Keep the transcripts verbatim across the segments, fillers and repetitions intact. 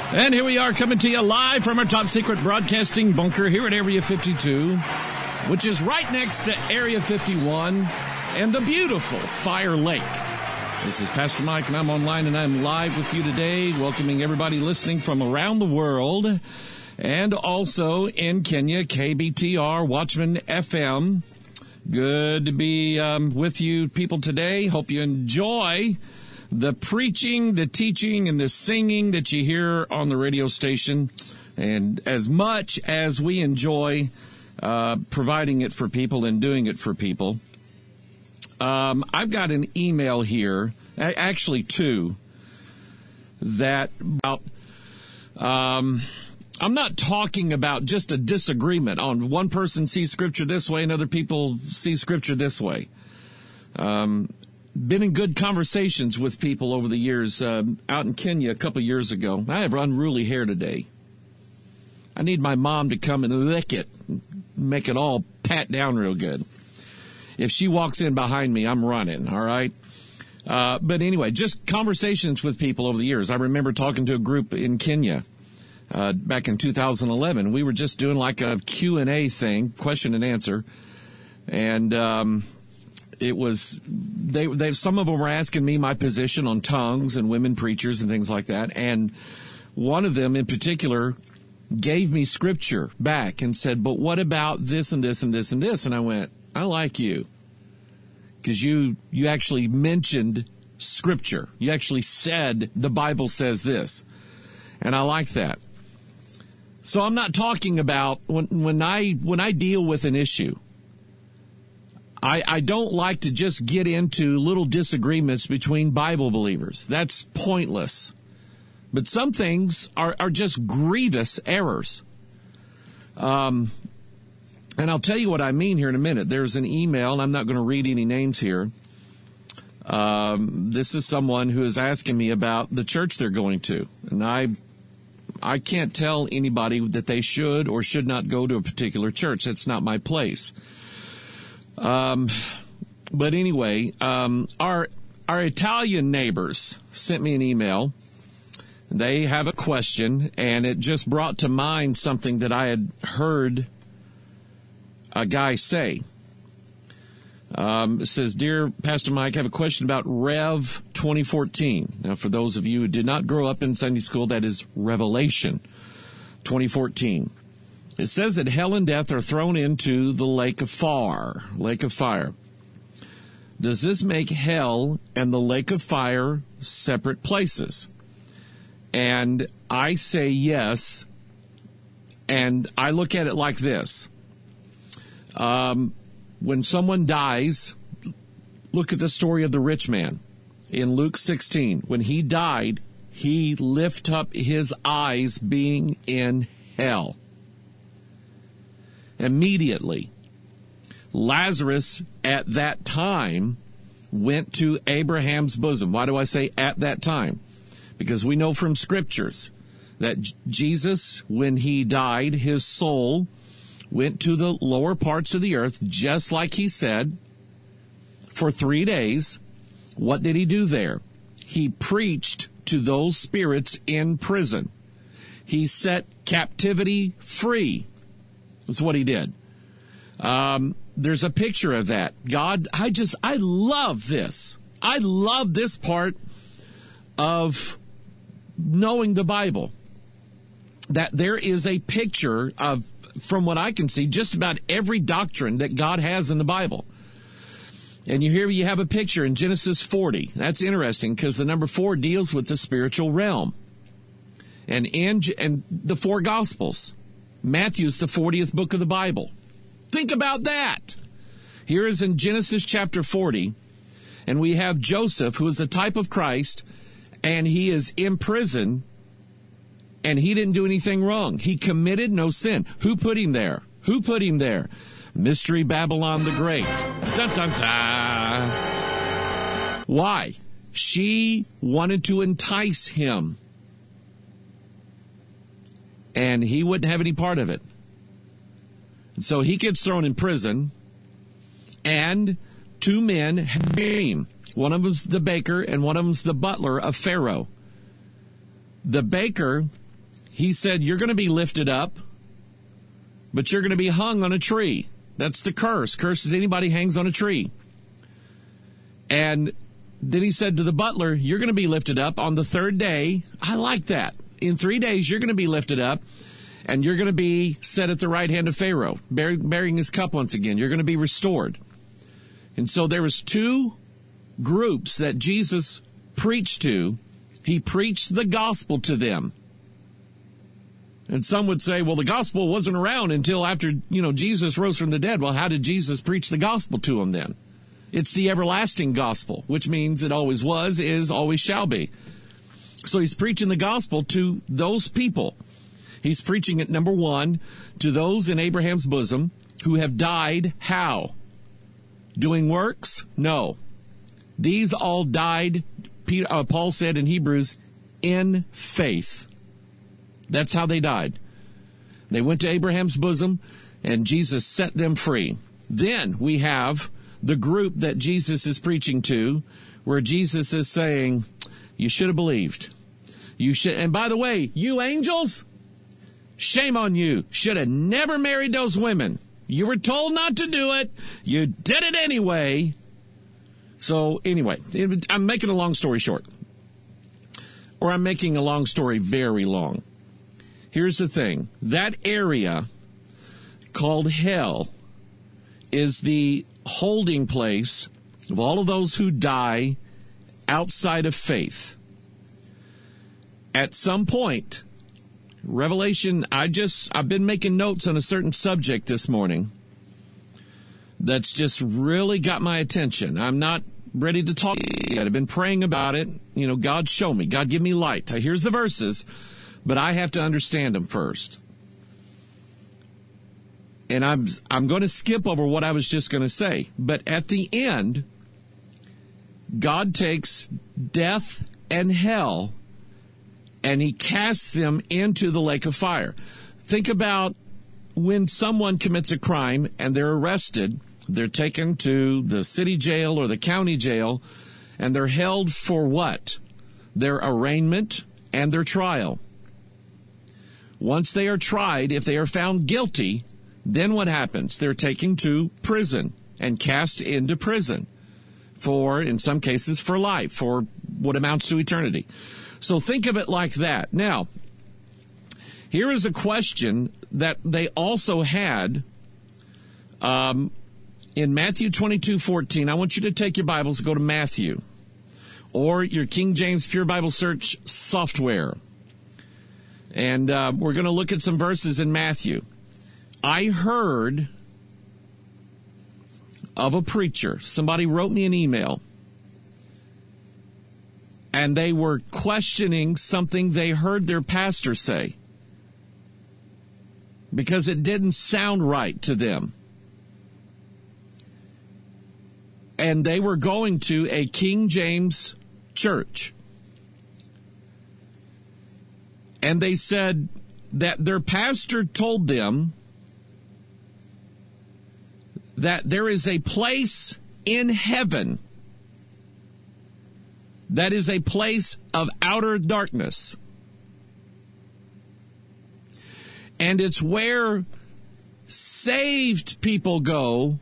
And here we are coming to you live from our top secret broadcasting bunker here at Area fifty-two, which is right next to Area fifty-one and the beautiful Fire Lake. This is Pastor Mike, and I'm online, and I'm live with you today, welcoming everybody listening from around the world, and also in Kenya, K B T R, Watchman F M. Good to be um, with you people today. Hope you enjoy the preaching, the teaching, and the singing that you hear on the radio station. And as much as we enjoy uh, providing it for people and doing it for people, um, I've got an email here, actually two, that about, um, I'm not talking about just a disagreement on one person sees Scripture this way and other people see Scripture this way. Um, been in good conversations with people over the years. Uh, out in Kenya a couple years ago, I have unruly hair today. I need my mom to come and lick it, make it all pat down real good. If she walks in behind me, I'm running, all right? Uh, but anyway, just conversations with people over the years. I remember talking to a group in Kenya uh, back in two thousand eleven. We were just doing like a Q and A thing, question and answer. And um It was, they, they, some of them were asking me my position on tongues and women preachers and things like that. And one of them in particular gave me scripture back and said, but what about this and this and this and this? And I went, I like you. Because you, you actually mentioned scripture. You actually said the Bible says this. And I like that. So I'm not talking about when, when I, when I deal with an issue, I, I don't like to just get into little disagreements between Bible believers. That's pointless. But some things are, are just grievous errors. Um, and I'll tell you what I mean here in a minute. There's an email, and I'm not going to read any names here. Um, this is someone who is asking me about the church they're going to. And I, I can't tell anybody that they should or should not go to a particular church. That's not my place. Um, but anyway, um, our, our Italian neighbors sent me an email. They have a question, and it just brought to mind something that I had heard a guy say. Um, it says, Dear Pastor Mike, I have a question about Rev twenty fourteen. Now, for those of you who did not grow up in Sunday school, that is Revelation twenty fourteen. It says that hell and death are thrown into the lake of fire, lake of fire. Does this make hell and the lake of fire separate places? And I say yes, and I look at it like this. Um, when someone dies, look at the story of the rich man in Luke sixteen. When he died, he lifted up his eyes being in hell. Immediately, Lazarus at that time went to Abraham's bosom. Why do I say at that time? Because we know from scriptures that Jesus, when he died, his soul went to the lower parts of the earth, just like he said, for three days. What did he do there? He preached to those spirits in prison. He set captivity free. That's what he did. Um, there's a picture of that. God, I just, I love this. I love this part of knowing the Bible. That there is a picture of, from what I can see, just about every doctrine that God has in the Bible. And you hear you have a picture in Genesis forty. That's interesting because the number four deals with the spiritual realm. And in and the four Gospels. Matthew's the fortieth book of the Bible. Think about that. Here is in Genesis chapter forty, and we have Joseph, who is a type of Christ, and he is in prison, and he didn't do anything wrong. He committed no sin. Who put him there? Who put him there? Mystery Babylon the Great. Dun, dun, dun. Why? She wanted to entice him. And he wouldn't have any part of it. So he gets thrown in prison, and two men have him. One of them's the baker, and one of them's the butler of Pharaoh. The baker he said, you're going to be lifted up, but you're going to be hung on a tree. That's the curse. Curse is anybody hangs on a tree. And then he said to the butler, you're going to be lifted up on the third day. I like that. In three days, you're going to be lifted up, and you're going to be set at the right hand of Pharaoh, bearing his cup once again. You're going to be restored. And so there was two groups that Jesus preached to. He preached the gospel to them. And some would say, well, the gospel wasn't around until after, you know, Jesus rose from the dead. Well, how did Jesus preach the gospel to them then? It's the everlasting gospel, which means it always was, is, always shall be. So he's preaching the gospel to those people. He's preaching it, number one, to those in Abraham's bosom who have died. How? Doing works? No. These all died, Peter, uh, Paul said in Hebrews, in faith. That's how they died. They went to Abraham's bosom, and Jesus set them free. Then we have the group that Jesus is preaching to, where Jesus is saying, you should have believed. You should, and by the way, you angels, shame on you. Should have never married those women. You were told not to do it. You did it anyway. So anyway, I'm making a long story short. Or I'm making a long story very long. Here's the thing. That area called hell is the holding place of all of those who die outside of faith. At some point, Revelation, I just, I've been making notes on a certain subject this morning that's just really got my attention. I'm not ready to talk yet. I've been praying about it. You know, God, show me. God, give me light. Here's the verses, but I have to understand them first. And I'm I'm going to skip over what I was just going to say. But at the end, God takes death and hell and he casts them into the lake of fire. Think about when someone commits a crime and they're arrested, they're taken to the city jail or the county jail, and they're held for what? Their arraignment and their trial. Once they are tried, if they are found guilty, then what happens? They're taken to prison and cast into prison for, in some cases, for life, for what amounts to eternity. So think of it like that. Now, here is a question that they also had um, in Matthew twenty-two fourteen. I want you to take your Bibles and go to Matthew or your King James Pure Bible Search software. And uh, we're going to look at some verses in Matthew. I heard of a preacher. Somebody wrote me an email. And they were questioning something they heard their pastor say, because it didn't sound right to them. And they were going to a King James church. And they said that their pastor told them that there is a place in heaven that is a place of outer darkness. And it's where saved people go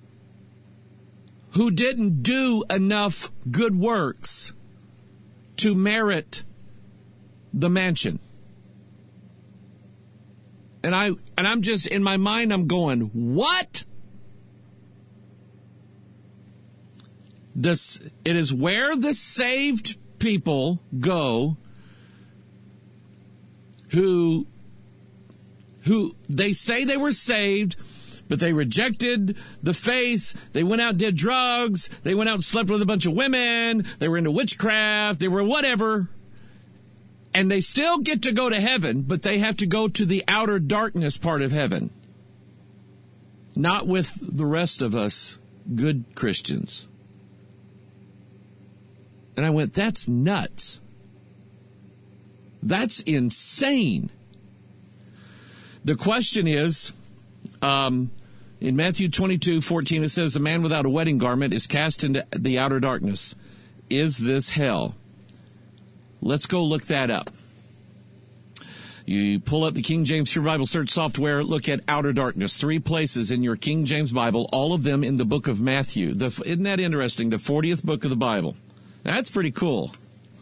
who didn't do enough good works to merit the mansion. And I and I'm just in my mind I'm going, what? This, it is where the saved people go who, who they say they were saved, but they rejected the faith. They went out and did drugs. They went out and slept with a bunch of women. They were into witchcraft. They were whatever. And they still get to go to heaven, but they have to go to the outer darkness part of heaven. Not with the rest of us good Christians. And I went, that's nuts. That's insane. The question is, um, in Matthew twenty-two fourteen, it says, a man without a wedding garment is cast into the outer darkness. Is this hell? Let's go look that up. You pull up the King James Pure Bible Search software, look at outer darkness. Three places in your King James Bible, all of them in the book of Matthew. The, isn't that interesting? The fortieth book of the Bible. That's pretty cool.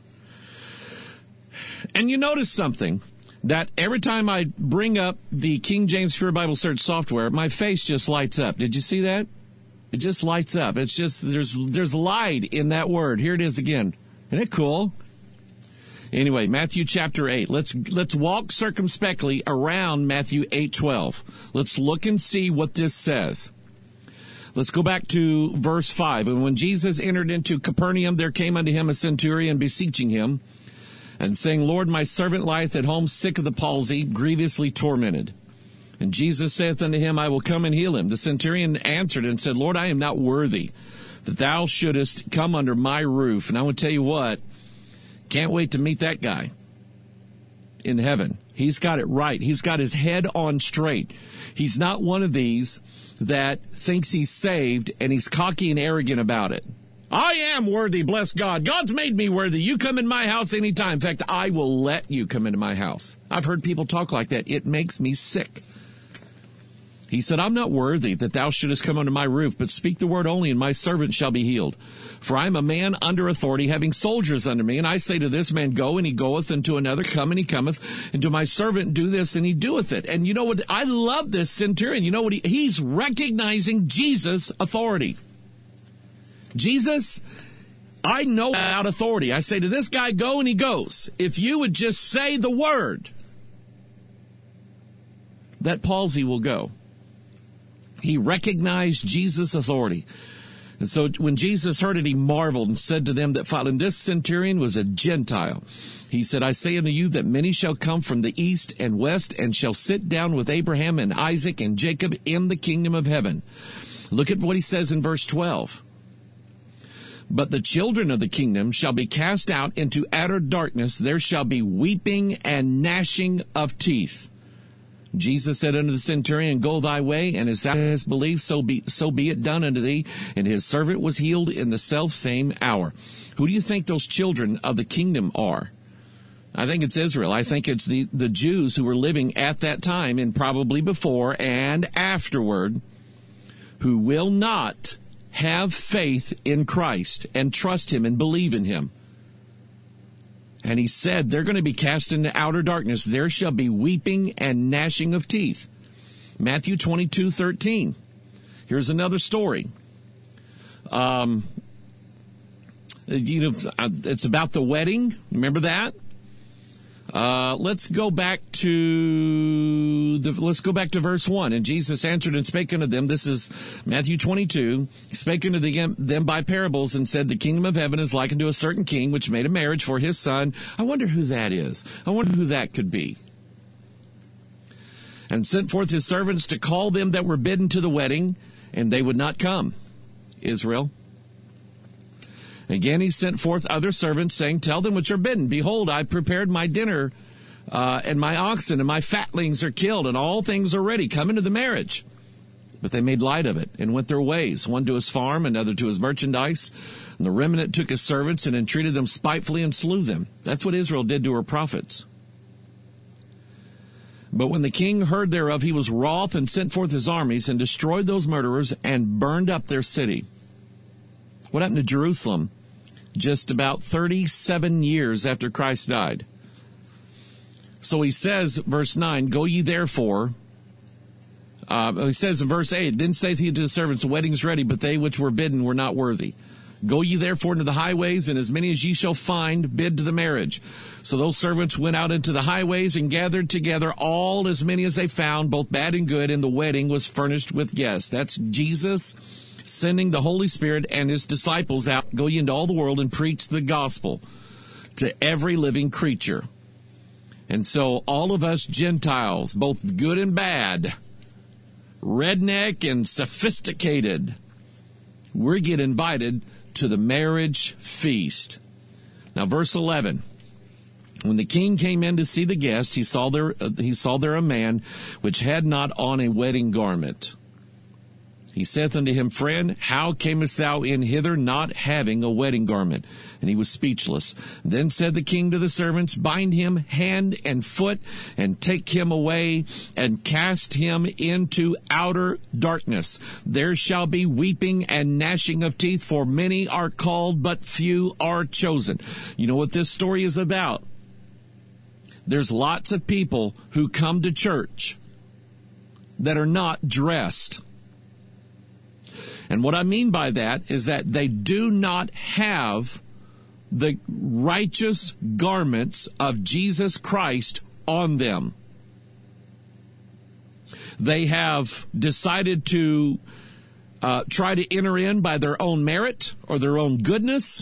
And you notice something, that every time I bring up the King James Pure Bible Search software, my face just lights up. Did you see that? It just lights up. It's just, there's there's light in that word. Here it is again. Isn't it cool? Anyway, Matthew chapter eight. Let's let's walk circumspectly around Matthew eight twelve. Let's look and see what this says. Let's go back to verse five. And when Jesus entered into Capernaum, there came unto him a centurion beseeching him, and saying, Lord, my servant lieth at home sick of the palsy, grievously tormented. And Jesus saith unto him, I will come and heal him. The centurion answered and said, Lord, I am not worthy that thou shouldest come under my roof. And I will tell you what, can't wait to meet that guy in heaven. He's got it right. He's got his head on straight. He's not one of these that thinks he's saved and he's cocky and arrogant about it. I am worthy, bless God. God's made me worthy. You come in my house anytime. In fact, I will let you come into my house. I've heard people talk like that. It makes me sick. He said, I'm not worthy that thou shouldest come under my roof, but speak the word only, and my servant shall be healed. For I am a man under authority, having soldiers under me. And I say to this man, go, and he goeth, and to another, come, and he cometh, and to my servant, do this, and he doeth it. And you know what? I love this centurion. You know what? He, he's recognizing Jesus' authority. Jesus, I know about authority. I say to this guy, go, and he goes. If you would just say the word, that palsy will go. He recognized Jesus' authority. And so when Jesus heard it, he marveled and said to them that followed him, this centurion was a Gentile. He said, I say unto you that many shall come from the east and west and shall sit down with Abraham and Isaac and Jacob in the kingdom of heaven. Look at what he says in verse twelve. But the children of the kingdom shall be cast out into outer darkness. There shall be weeping and gnashing of teeth. Jesus said unto the centurion, go thy way, and as thou hast believed, so be, so be it done unto thee. And his servant was healed in the selfsame hour. Who do you think those children of the kingdom are? I think it's Israel. I think it's the, the Jews who were living at that time and probably before and afterward, who will not have faith in Christ and trust him and believe in him. And he said, they're going to be cast into outer darkness. There shall be weeping and gnashing of teeth. Matthew twenty-two thirteen. Here's another story. Um, you know, it's about the wedding. Remember that? Uh, let's go back to the, let's go back to verse one. And Jesus answered and spake unto them. This is Matthew twenty-two. He spake unto them by parables and said, the kingdom of heaven is like unto a certain king which made a marriage for his son. I wonder who that is. I wonder who that could be. And sent forth his servants to call them that were bidden to the wedding, and they would not come. Israel. Again, he sent forth other servants, saying, tell them which are bidden, behold, I prepared my dinner, uh, and my oxen and my fatlings are killed, and all things are ready. Come into the marriage. But they made light of it, and went their ways, one to his farm, another to his merchandise. And the remnant took his servants, and entreated them spitefully, and slew them. That's what Israel did to her prophets. But when the king heard thereof, he was wroth, and sent forth his armies, and destroyed those murderers, and burned up their city. What happened to Jerusalem? Just about thirty-seven years after Christ died. So he says, verse nine, go ye therefore. Uh, he says in verse eight, then saith he to the servants, the wedding is ready, but they which were bidden were not worthy. Go ye therefore into the highways, and as many as ye shall find, bid to the marriage. So those servants went out into the highways and gathered together all as many as they found, both bad and good, and the wedding was furnished with guests. That's Jesus sending the Holy Spirit and his disciples out. Go ye into all the world and preach the gospel to every living creature. And so all of us Gentiles, both good and bad, redneck and sophisticated, we get invited to the marriage feast. Now, verse eleven. When the king came in to see the guests, he saw there uh, he saw there a man which had not on a wedding garment. He saith unto him, Friend, how camest thou in hither not having a wedding garment? And he was speechless. Then said the king to the servants, Bind him hand and foot, and take him away, and cast him into outer darkness. There shall be weeping and gnashing of teeth, for many are called, but few are chosen. You know what this story is about? There's lots of people who come to church that are not dressed. And what I mean by that is that they do not have the righteous garments of Jesus Christ on them. They have decided to uh, try to enter in by their own merit or their own goodness,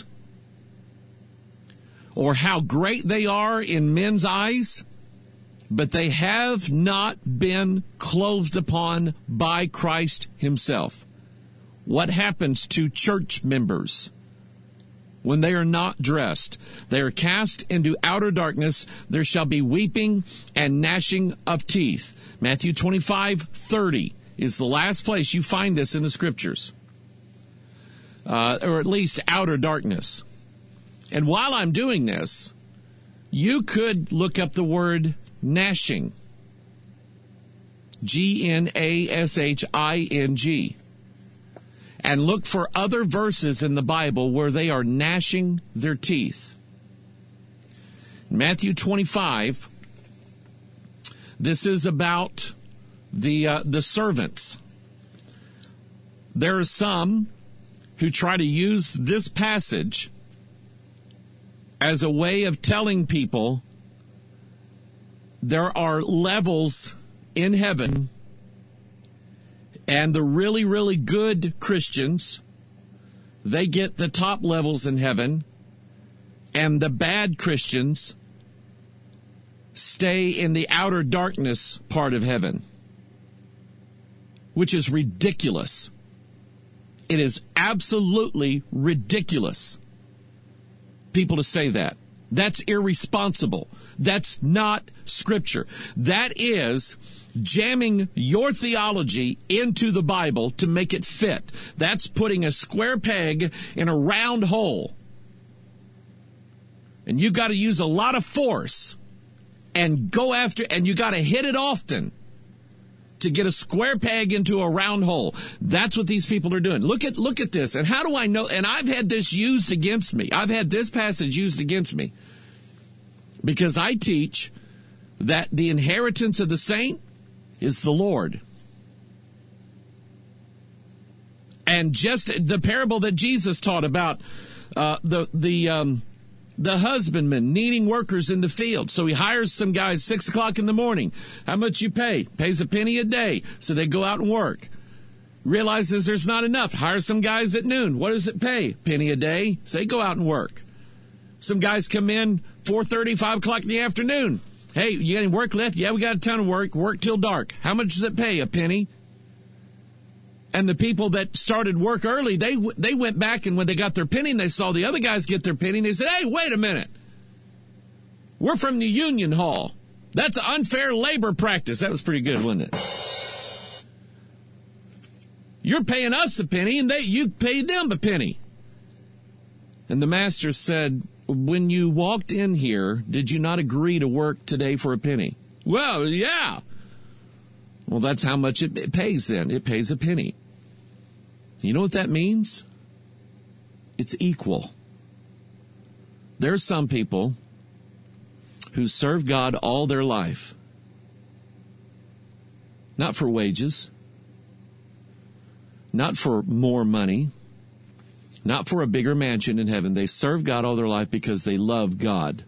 or how great they are in men's eyes, but they have not been clothed upon by Christ himself. What happens to church members when they are not dressed? They are cast into outer darkness. There shall be weeping and gnashing of teeth. Matthew twenty-five thirty is the last place you find this in the scriptures, uh, or at least outer darkness. And while I'm doing this, you could look up the word gnashing. G N A S H I N G. And look for other verses in the Bible where they are gnashing their teeth. Matthew twenty-five, this is about the uh, the servants. There are some who try to use this passage as a way of telling people there are levels in heaven, and the really, really good Christians, they get the top levels in heaven, and the bad Christians stay in the outer darkness part of heaven, which is ridiculous. It is absolutely ridiculous, people to say that. That's irresponsible. That's not Scripture. That is jamming your theology into the Bible to make it fit. That's putting a square peg in a round hole. And you got to use a lot of force and go after, and you got to hit it often to get a square peg into a round hole. That's what these people are doing. Look at, look at this. And how do I know? And I've had this used against me. I've had this passage used against me because I teach that the inheritance of the saint is the Lord. And just the parable that Jesus taught about uh, the the um, the husbandman needing workers in the field. So he hires some guys six o'clock in the morning. How much you pay? Pays a penny a day. So they go out and work. Realizes there's not enough. Hires some guys at noon. What does it pay? Penny a day. So they go out and work. Some guys come in four thirty, five o'clock in the afternoon. Hey, you got any work left? Yeah, we got a ton of work. Work till dark. How much does it pay? A penny. And the people that started work early, they they went back, and when they got their penny and they saw the other guys get their penny, they said, hey, wait a minute. We're from the union hall. That's an unfair labor practice. That was pretty good, wasn't it? You're paying us a penny, and they you paid them a penny. And the master said, when you walked in here, did you not agree to work today for a penny? Well, yeah. Well, that's how much it, it pays then. It pays a penny. You know what that means? It's equal. There are some people who serve God all their life, not for wages, not for more money, not for a bigger mansion in heaven. They serve God all their life because they love God.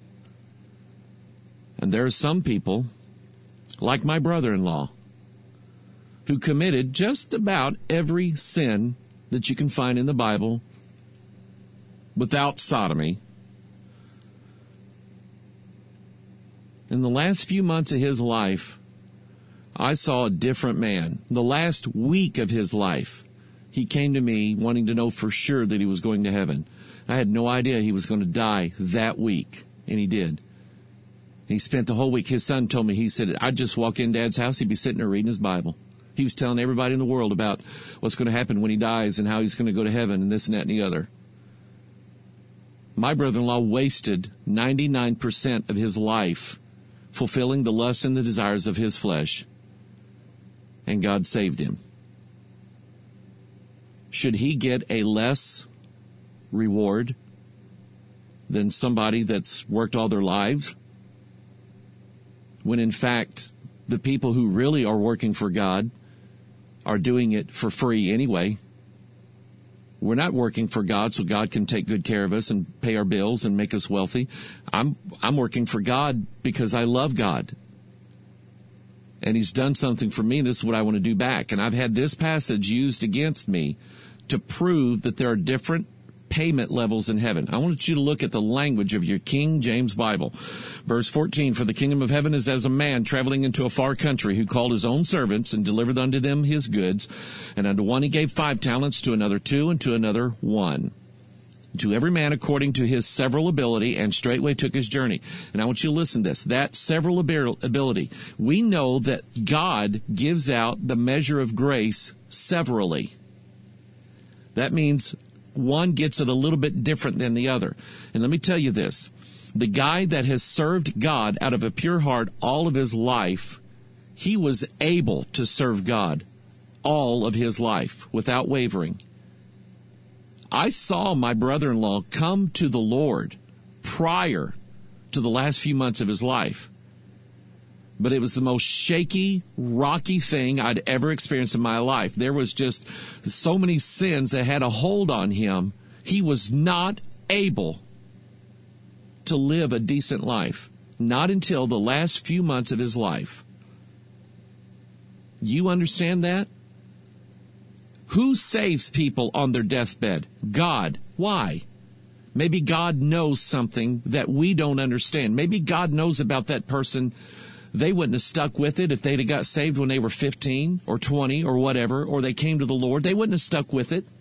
And there are some people, like my brother-in-law, who committed just about every sin that you can find in the Bible without sodomy. In the last few months of his life, I saw a different man. The last week of his life, he came to me wanting to know for sure that he was going to heaven. I had no idea he was going to die that week, and he did. He spent the whole week. His son told me, he said, I'd just walk in Dad's house, he'd be sitting there reading his Bible. He was telling everybody in the world about what's going to happen when he dies and how he's going to go to heaven and this and that and the other. My brother-in-law wasted ninety-nine percent of his life fulfilling the lusts and the desires of his flesh, and God saved him. Should he get a less reward than somebody that's worked all their lives? When in fact, the people who really are working for God are doing it for free anyway. We're not working for God so God can take good care of us and pay our bills and make us wealthy. I'm I'm working for God because I love God. And he's done something for me, and this is what I want to do back. And I've had this passage used against me to prove that there are different payment levels in heaven. I want you to look at the language of your King James Bible. Verse fourteen, for the kingdom of heaven is as a man traveling into a far country who called his own servants and delivered unto them his goods. And unto one he gave five talents, to another two, and to another one. To every man according to his several ability, and straightway took his journey. And I want you to listen to this. That several ability. We know that God gives out the measure of grace severally. That means one gets it a little bit different than the other. And let me tell you this. The guy that has served God out of a pure heart all of his life, he was able to serve God all of his life without wavering. I saw my brother-in-law come to the Lord prior to the last few months of his life. But it was the most shaky, rocky thing I'd ever experienced in my life. There was just so many sins that had a hold on him. He was not able to live a decent life. Not until the last few months of his life. You understand that? Who saves people on their deathbed? God. Why? Maybe God knows something that we don't understand. Maybe God knows about that person. They wouldn't have stuck with it if they'd have got saved when they were fifteen or twenty or whatever, or they came to the Lord. They wouldn't have stuck with it.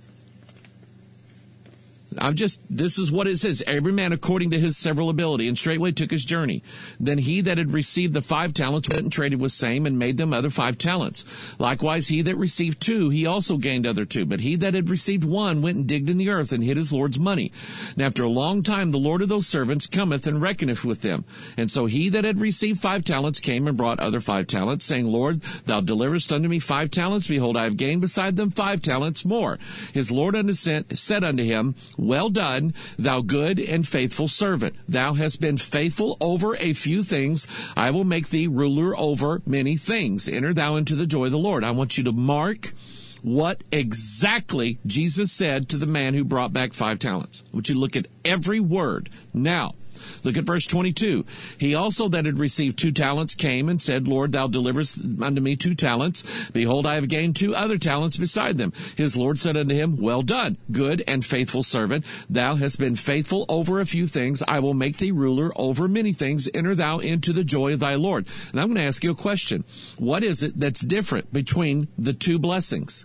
I'm just, this is what it says. Every man according to his several ability, and straightway took his journey. Then he that had received the five talents went and traded with same, and made them other five talents. Likewise, he that received two, he also gained other two. But he that had received one went and digged in the earth, and hid his Lord's money. And after a long time, the Lord of those servants cometh and reckoneth with them. And so he that had received five talents came and brought other five talents, saying, Lord, thou deliverest unto me five talents. Behold, I have gained beside them five talents more. His Lord said unto him, well done, thou good and faithful servant. Thou hast been faithful over a few things. I will make thee ruler over many things. Enter thou into the joy of the Lord. I want you to mark what exactly Jesus said to the man who brought back five talents. I want you to look at every word. Now, look at verse twenty-two. He also that had received two talents came and said, Lord, thou deliverest unto me two talents. Behold, I have gained two other talents beside them. His Lord said unto him, well done, good and faithful servant. Thou hast been faithful over a few things. I will make thee ruler over many things. Enter thou into the joy of thy Lord. And I'm going to ask you a question. What is it that's different between the two blessings?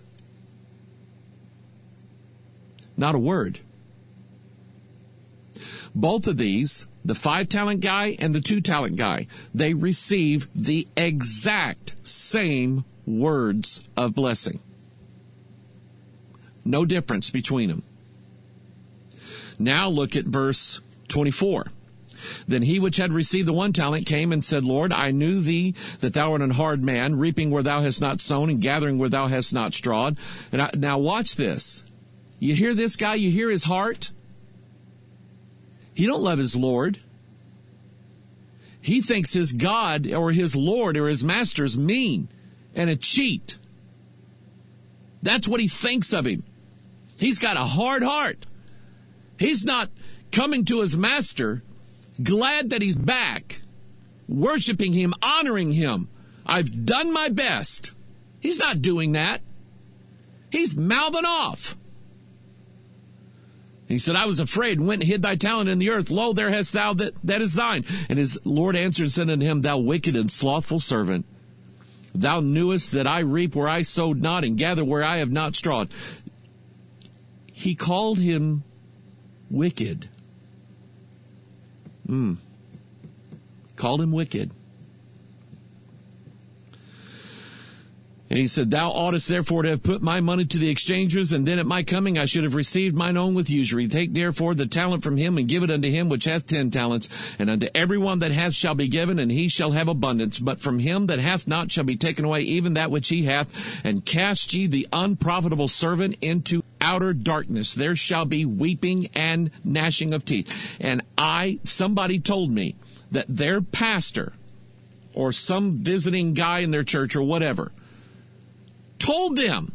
Not a word. Both of these, the five-talent guy and the two-talent guy, they receive the exact same words of blessing. No difference between them. Now look at verse twenty-four. Then he which had received the one talent came and said, Lord, I knew thee that thou art an hard man, reaping where thou hast not sown and gathering where thou hast not strawed. And I, now watch this. You hear this guy? You hear his heart? He don't love his Lord. He thinks his God or his Lord or his master is mean and a cheat. That's what he thinks of him. He's got a hard heart. He's not coming to his master, glad that he's back, worshiping him, honoring him. I've done my best. He's not doing that. He's mouthing off. He said, I was afraid and went and hid thy talent in the earth. Lo, there hast thou that, that is thine. And his Lord answered and said unto him, thou wicked and slothful servant, thou knewest that I reap where I sowed not and gather where I have not strawed. He called him wicked. Mm. Called him wicked. And And he said, thou oughtest therefore to have put my money to the exchangers, and then at my coming I should have received mine own with usury. Take therefore the talent from him, and give it unto him which hath ten talents. And unto every one that hath shall be given, and he shall have abundance. But from him that hath not shall be taken away even that which he hath. And cast ye the unprofitable servant into outer darkness. There shall be weeping and gnashing of teeth. And I, somebody told me that their pastor, or some visiting guy in their church or whatever, told them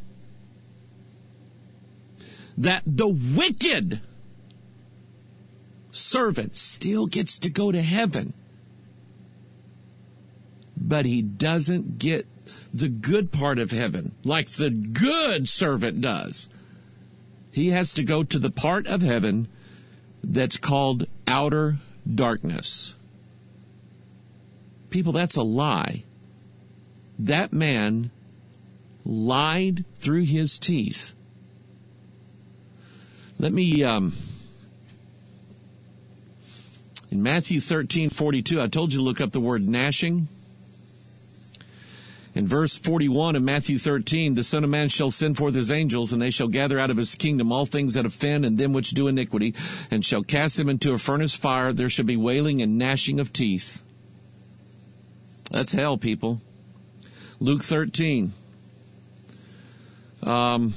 that the wicked servant still gets to go to heaven, but he doesn't get the good part of heaven like the good servant does. He has to go to the part of heaven that's called outer darkness. People, that's a lie. That man lied through his teeth. Let me, um, in Matthew thirteen forty-two, I told you to look up the word gnashing. In verse forty-one of Matthew thirteen, the Son of Man shall send forth his angels, and they shall gather out of his kingdom all things that offend and them which do iniquity, and shall cast them into a furnace fire. There shall be wailing and gnashing of teeth. That's hell, people. Luke thirteen. Um,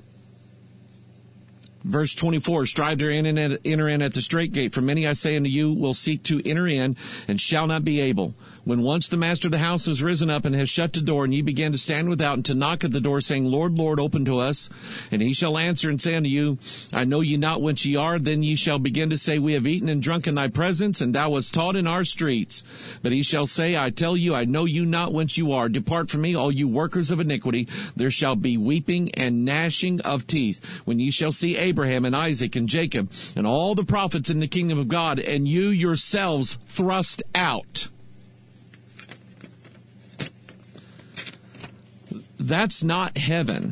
verse twenty-four, strive to enter in at the strait gate, for many, I say unto you, will seek to enter in, and shall not be able. When once the master of the house has risen up and has shut the door, and ye begin to stand without and to knock at the door, saying, Lord, Lord, open to us. And he shall answer and say unto you, I know ye not whence ye are. Then ye shall begin to say, we have eaten and drunk in thy presence, and thou wast taught in our streets. But he shall say, I tell you, I know you not whence you are. Depart from me, all you workers of iniquity. There shall be weeping and gnashing of teeth, when ye shall see Abraham and Isaac and Jacob and all the prophets in the kingdom of God, and you yourselves thrust out. That's not heaven.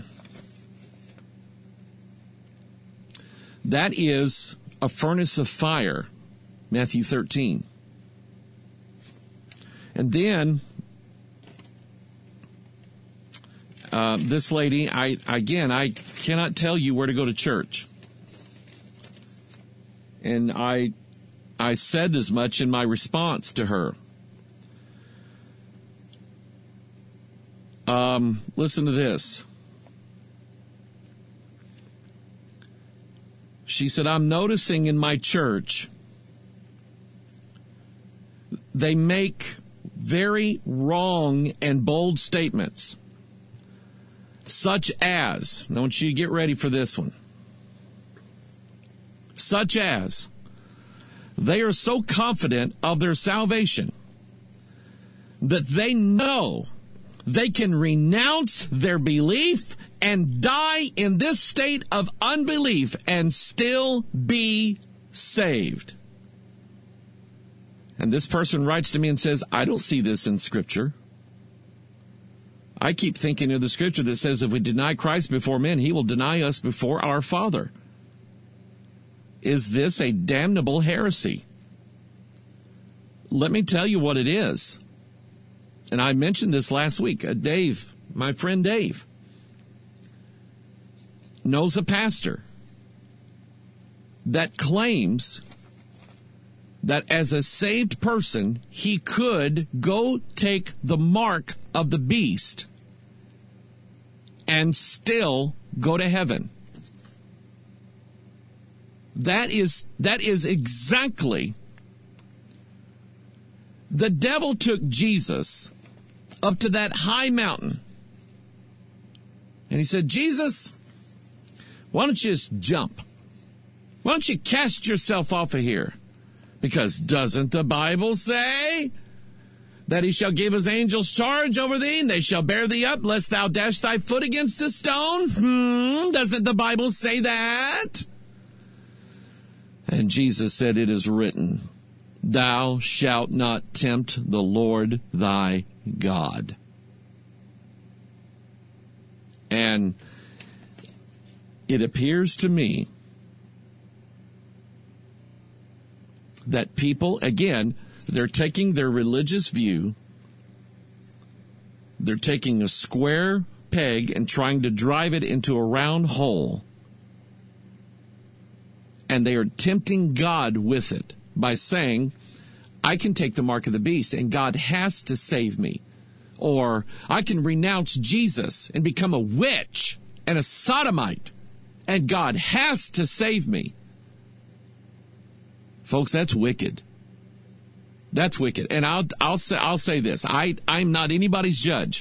That is a furnace of fire, Matthew thirteen. And then, uh, this lady, I again, I cannot tell you where to go to church. And I, I said as much in my response to her. Um, listen to this. She said, I'm noticing in my church, they make very wrong and bold statements, such as, I want you to get ready for this one, such as, they are so confident of their salvation that they know they can renounce their belief and die in this state of unbelief and still be saved. And this person writes to me and says, I don't see this in Scripture. I keep thinking of the Scripture that says if we deny Christ before men, he will deny us before our Father. Is this a damnable heresy? Let me tell you what it is. And I mentioned this last week. Uh, Dave, my friend Dave, knows a pastor that claims that as a saved person, he could go take the mark of the beast and still go to heaven. That is, that is exactly, the devil took Jesus up to that high mountain. And he said, Jesus, why don't you just jump? Why don't you cast yourself off of here? Because doesn't the Bible say that he shall give his angels charge over thee, and they shall bear thee up, lest thou dash thy foot against a stone? Hmm, doesn't the Bible say that? And Jesus said, it is written, thou shalt not tempt the Lord thy God. And it appears to me that people, again, they're taking their religious view, they're taking a square peg and trying to drive it into a round hole. And they are tempting God with it by saying, I can take the mark of the beast and God has to save me. Or I can renounce Jesus and become a witch and a sodomite and God has to save me. Folks, that's wicked. That's wicked. And I'll I'll say I'll say this. I I'm not anybody's judge.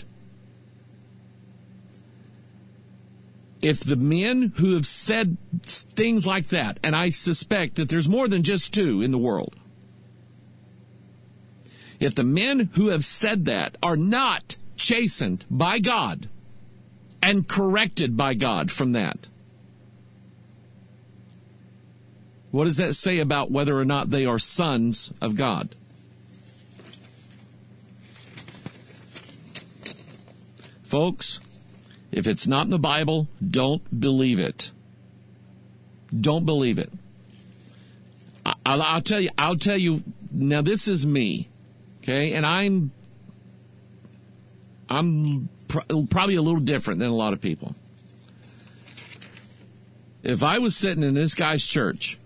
If the men who have said things like that, and I suspect that there's more than just two in the world, if the men who have said that are not chastened by God and corrected by God from that, what does that say about whether or not they are sons of God? Folks, if it's not in the Bible, don't believe it. Don't believe it. I, I'll, I'll tell you, I'll tell you, now this is me, okay? And I'm, I'm pr- probably a little different than a lot of people. If I was sitting in this guy's church,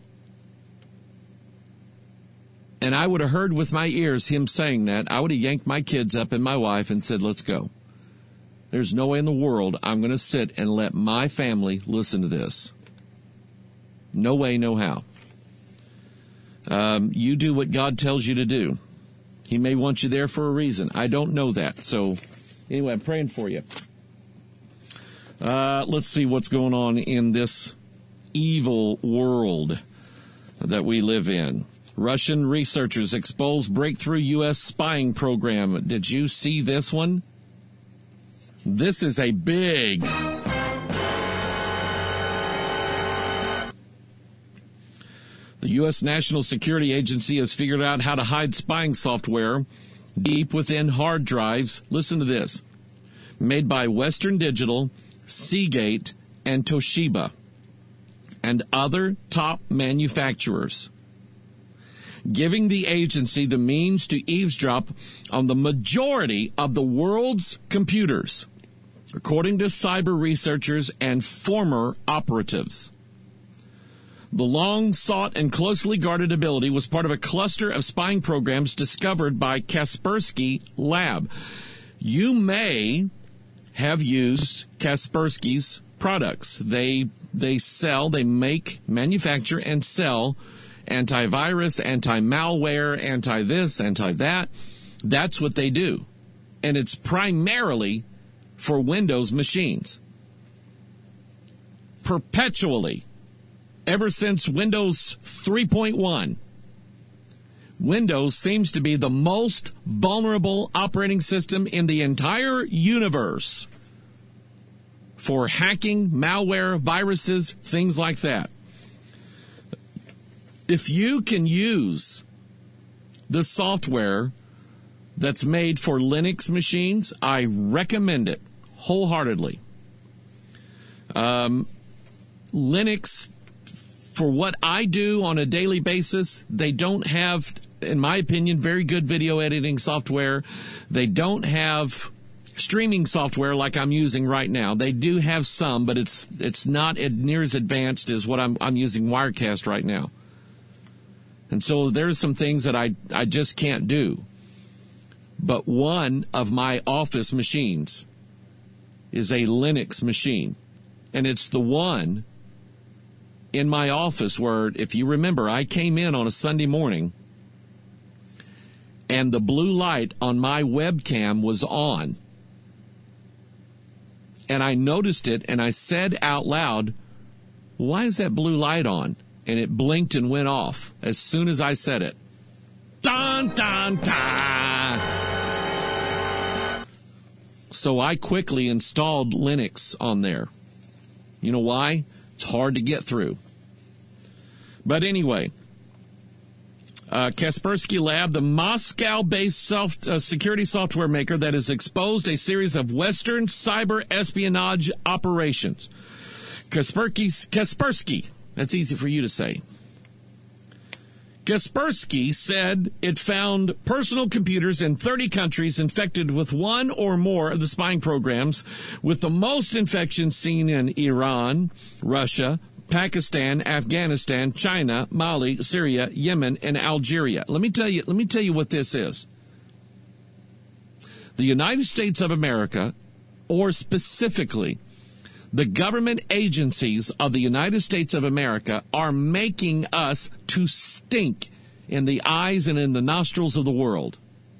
and I would have heard with my ears him saying that, I would have yanked my kids up and my wife and said, let's go. There's no way in the world I'm going to sit and let my family listen to this. No way, no how. Um, you do what God tells you to do. He may want you there for a reason. I don't know that. So anyway, I'm praying for you. Uh, let's see what's going on in this evil world that we live in. Russian researchers expose breakthrough U S spying program. Did you see this one? This is a big... The U S National Security Agency has figured out how to hide spying software deep within hard drives. Listen to this. Made by Western Digital, Seagate, and Toshiba, and other top manufacturers, giving the agency the means to eavesdrop on the majority of the world's computers, according to cyber researchers and former operatives. The long-sought and closely guarded ability was part of a cluster of spying programs discovered by Kaspersky Lab. You may have used Kaspersky's products. They they sell, they make, manufacture, and sell antivirus, anti-malware, anti-this, anti-that. That's what they do. And it's primarily for Windows machines. Perpetually. Ever since Windows three point one, Windows seems to be the most vulnerable operating system in the entire universe for hacking, malware, viruses, things like that. If you can use the software that's made for Linux machines, I recommend it wholeheartedly. Um, Linux, for what I do on a daily basis, they don't have, in my opinion, very good video editing software. They don't have streaming software like I'm using right now. They do have some, but it's it's not near as advanced as what I'm I'm using Wirecast right now. And so there's some things that I I just can't do. But one of my office machines is a Linux machine, and it's the one in my office where, if you remember, I came in on a Sunday morning and the blue light on my webcam was on. And I noticed it and I said out loud, why is that blue light on? And it blinked and went off as soon as I said it. Dun, dun, dun. So I quickly installed Linux on there. You know why? It's hard to get through. But anyway, uh, Kaspersky Lab, the Moscow-based self, uh, security software maker that has exposed a series of Western cyber espionage operations. Kaspersky, Kaspersky, that's easy for you to say. Kaspersky said it found personal computers in thirty countries infected with one or more of the spying programs, with the most infections seen in Iran, Russia, Pakistan, Afghanistan, China, Mali, Syria, Yemen, and Algeria. Let me tell you, let me tell you what this is. The United States of America, or specifically the government agencies of the United States of America, are making us to stink in the eyes and in the nostrils of the world.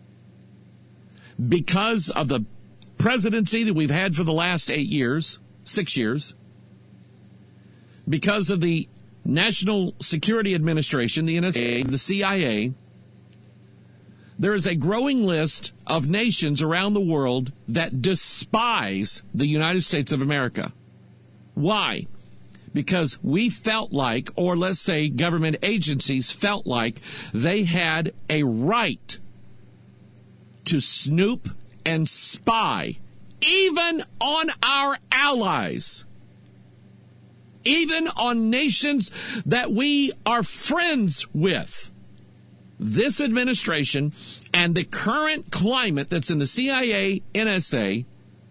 Because of the presidency that we've had for the last eight years, six years, because of the National Security Administration, the N S A, the C I A, there is a growing list of nations around the world that despise the United States of America. Why? Because we felt like, or let's say government agencies felt like, they had a right to snoop and spy, even on our allies, even on nations that we are friends with. This administration and the current climate that's in the C I A, N S A,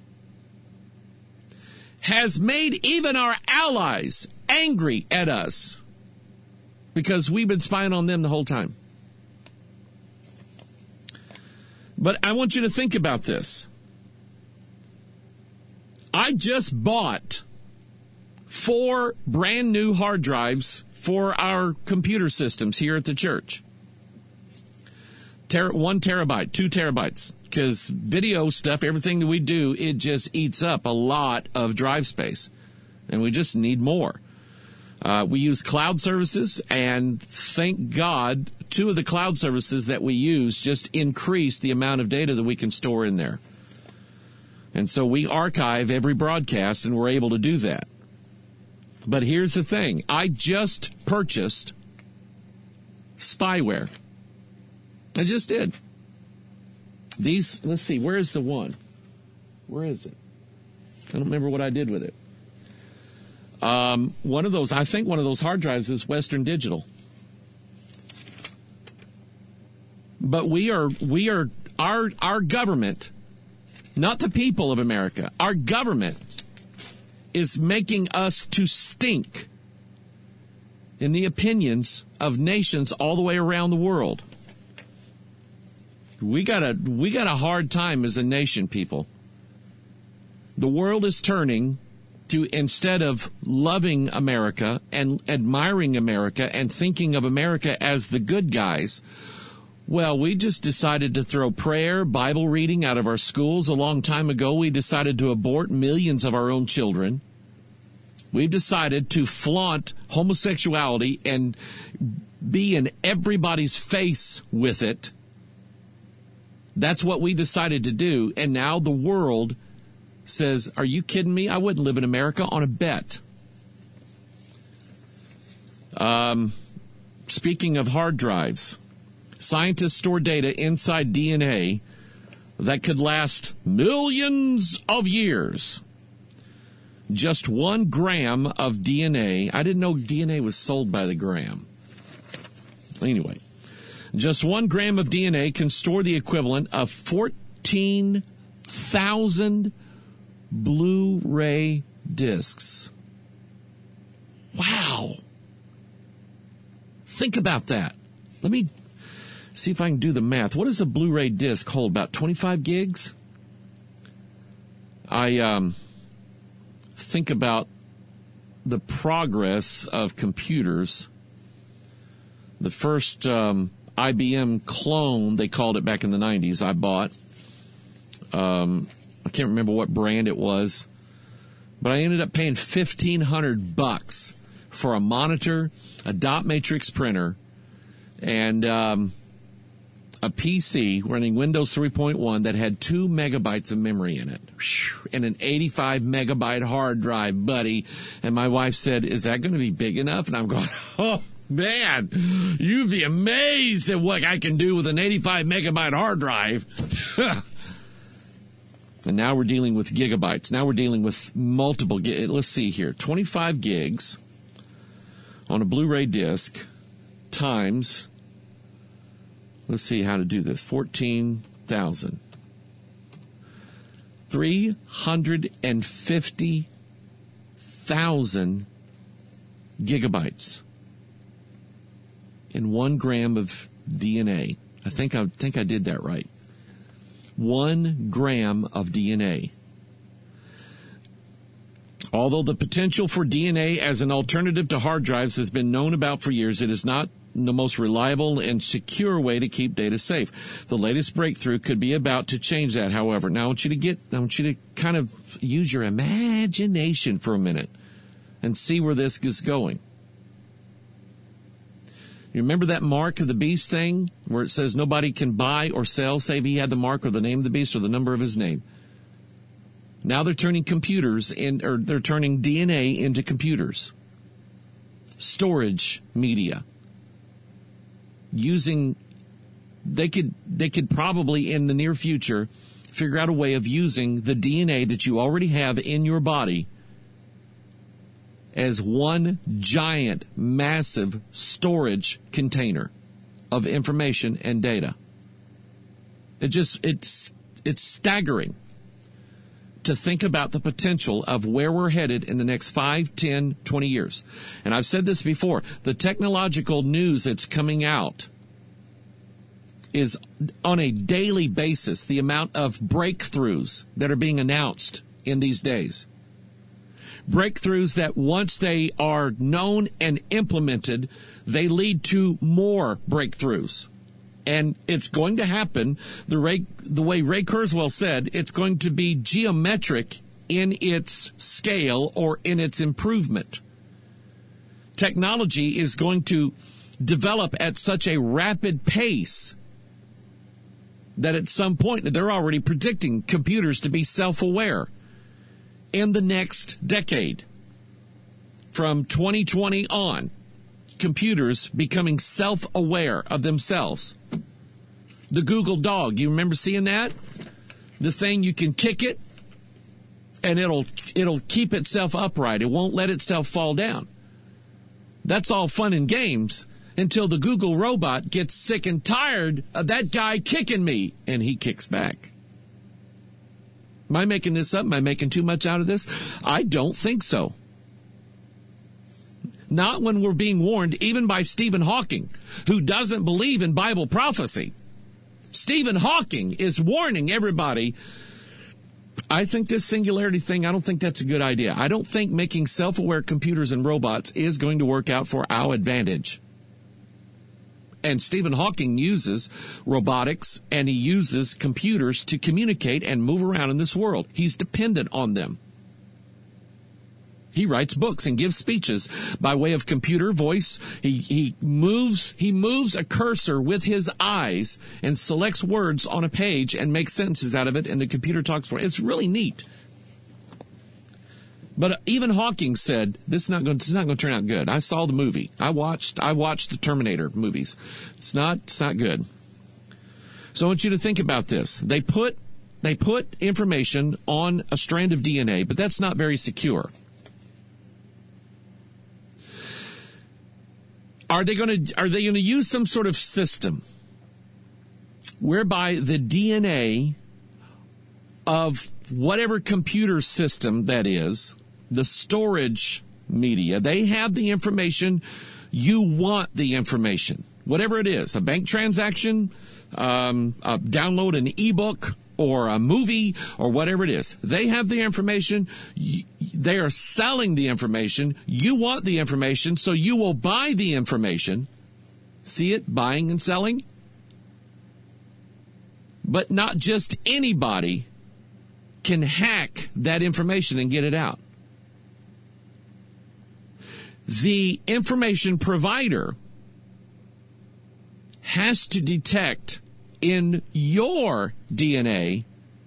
has made even our allies angry at us because we've been spying on them the whole time. But I want you to think about this. I just bought four brand new hard drives for our computer systems here at the church. Ter- one terabyte, two terabytes. Because video stuff, everything that we do, it just eats up a lot of drive space. And we just need more. Uh, we use cloud services, and thank God, two of the cloud services that we use just increase the amount of data that we can store in there. And so we archive every broadcast, and we're able to do that. But here's the thing. I just purchased spyware. I just did. These, let's see, where is the one? Where is it? I don't remember what I did with it. Um, one of those, I think one of those hard drives is Western Digital. But we are, we are, our, our government, not the people of America, our government is making us to stink in the opinions of nations all the way around the world. We got a we got a hard time as a nation, people. The world is turning to, instead of loving America and admiring America and thinking of America as the good guys, well, we just decided to throw prayer, Bible reading out of our schools. A long time ago, we decided to abort millions of our own children. We've decided to flaunt homosexuality and be in everybody's face with it. That's what we decided to do, and now the world says, are you kidding me? I wouldn't live in America on a bet. Um, speaking of hard drives, scientists store data inside D N A that could last millions of years. Just one gram of D N A. I didn't know D N A was sold by the gram. Anyway. Just one gram of D N A can store the equivalent of fourteen thousand Blu-ray discs. Wow. Think about that. Let me see if I can do the math. What does a Blu-ray disc hold? About twenty-five gigs? I um, think about the progress of computers. The first Um, I B M clone, they called it back in the nineties, I bought. Um, I can't remember what brand it was, but I ended up paying fifteen hundred bucks for a monitor, a dot matrix printer, and um, a P C running Windows three point one that had two megabytes of memory in it, and an eighty-five megabyte hard drive, buddy. And my wife said, is that going to be big enough? And I'm going, oh, man, you'd be amazed at what I can do with an eighty-five megabyte hard drive. And now we're dealing with gigabytes. Now we're dealing with multiple. Let's see here. twenty-five gigs on a Blu-ray disc times let's see how to do this. fourteen thousand. three hundred fifty thousand gigabytes in one gram of D N A. I think I think I did that right. One gram of D N A. Although the potential for D N A as an alternative to hard drives has been known about for years, it is not the most reliable and secure way to keep data safe. The latest breakthrough could be about to change that, however. Now I want you to get, I want you to kind of use your imagination for a minute and see where this is going. You remember that mark of the beast thing where it says nobody can buy or sell save he had the mark or the name of the beast or the number of his name? Now they're turning computers in, or they're turning D N A into computers. Storage media. Using, they could, they could probably in the near future figure out a way of using the D N A that you already have in your body as one giant, massive storage container of information and data. It just, it's, it's staggering to think about the potential of where we're headed in the next five, ten, twenty years. And I've said this before, the technological news that's coming out is on a daily basis, the amount of breakthroughs that are being announced in these days. Breakthroughs that once they are known and implemented, they lead to more breakthroughs. And it's going to happen the, Ray, the way Ray Kurzweil said, it's going to be geometric in its scale or in its improvement. Technology is going to develop at such a rapid pace that at some point, they're already predicting computers to be self-aware in the next decade. From twenty twenty on, computers becoming self-aware of themselves. The Google dog, you remember seeing that? The thing, you can kick it and it'll it'll keep itself upright. It won't let itself fall down. That's all fun and games until the Google robot gets sick and tired of that guy kicking me, and he kicks back. Am I making this up? Am I making too much out of this? I don't think so. Not when we're being warned even by Stephen Hawking, who doesn't believe in Bible prophecy. Stephen Hawking is warning everybody. I think this singularity thing, I don't think that's a good idea. I don't think making self-aware computers and robots is going to work out for our advantage. And Stephen Hawking uses robotics and he uses computers to communicate and move around in this world. He's dependent on them. He writes books and gives speeches by way of computer voice. He, he moves, he moves a cursor with his eyes and selects words on a page and makes sentences out of it, and the computer talks for it. It's really neat. But even Hawking said, this is not going, this is not going to turn out good. I saw the movie. I watched, I watched the Terminator movies. It's not, it's not good. So I want you to think about this. They put, they put information on a strand of D N A, but that's not very secure. Are they going to, are they going to use some sort of system whereby the D N A of whatever computer system that is, the storage media, they have the information, you want the information, whatever it is, a bank transaction, um, uh, download an ebook or a movie or whatever it is. They have the information. They are selling the information. You want the information, so you will buy the information. See it? Buying and selling. But not just anybody can hack that information and get it out. The information provider has to detect in your D N A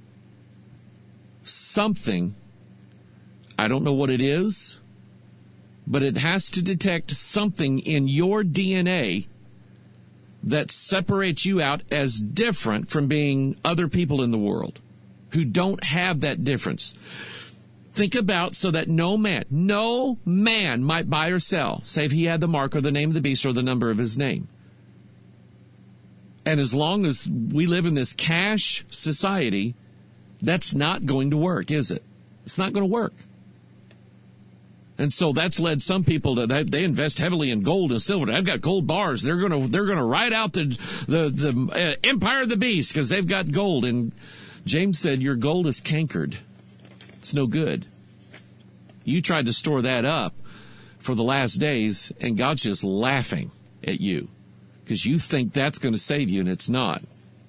something, I don't know what it is, but it has to detect something in your D N A that separates you out as different from being other people in the world who don't have that difference. Think about so that no man, no man might buy or sell, save he had the mark or the name of the beast or the number of his name. And as long as we live in this cash society, that's not going to work, is it? It's not going to work. And so that's led some people to they, they invest heavily in gold and silver. I've got gold bars. They're going to they're going to ride out the the the uh, empire of the beast because they've got gold. And James said, "Your gold is cankered. It's no good. You tried to store that up for the last days, and God's just laughing at you because you think that's going to save you, and it's not."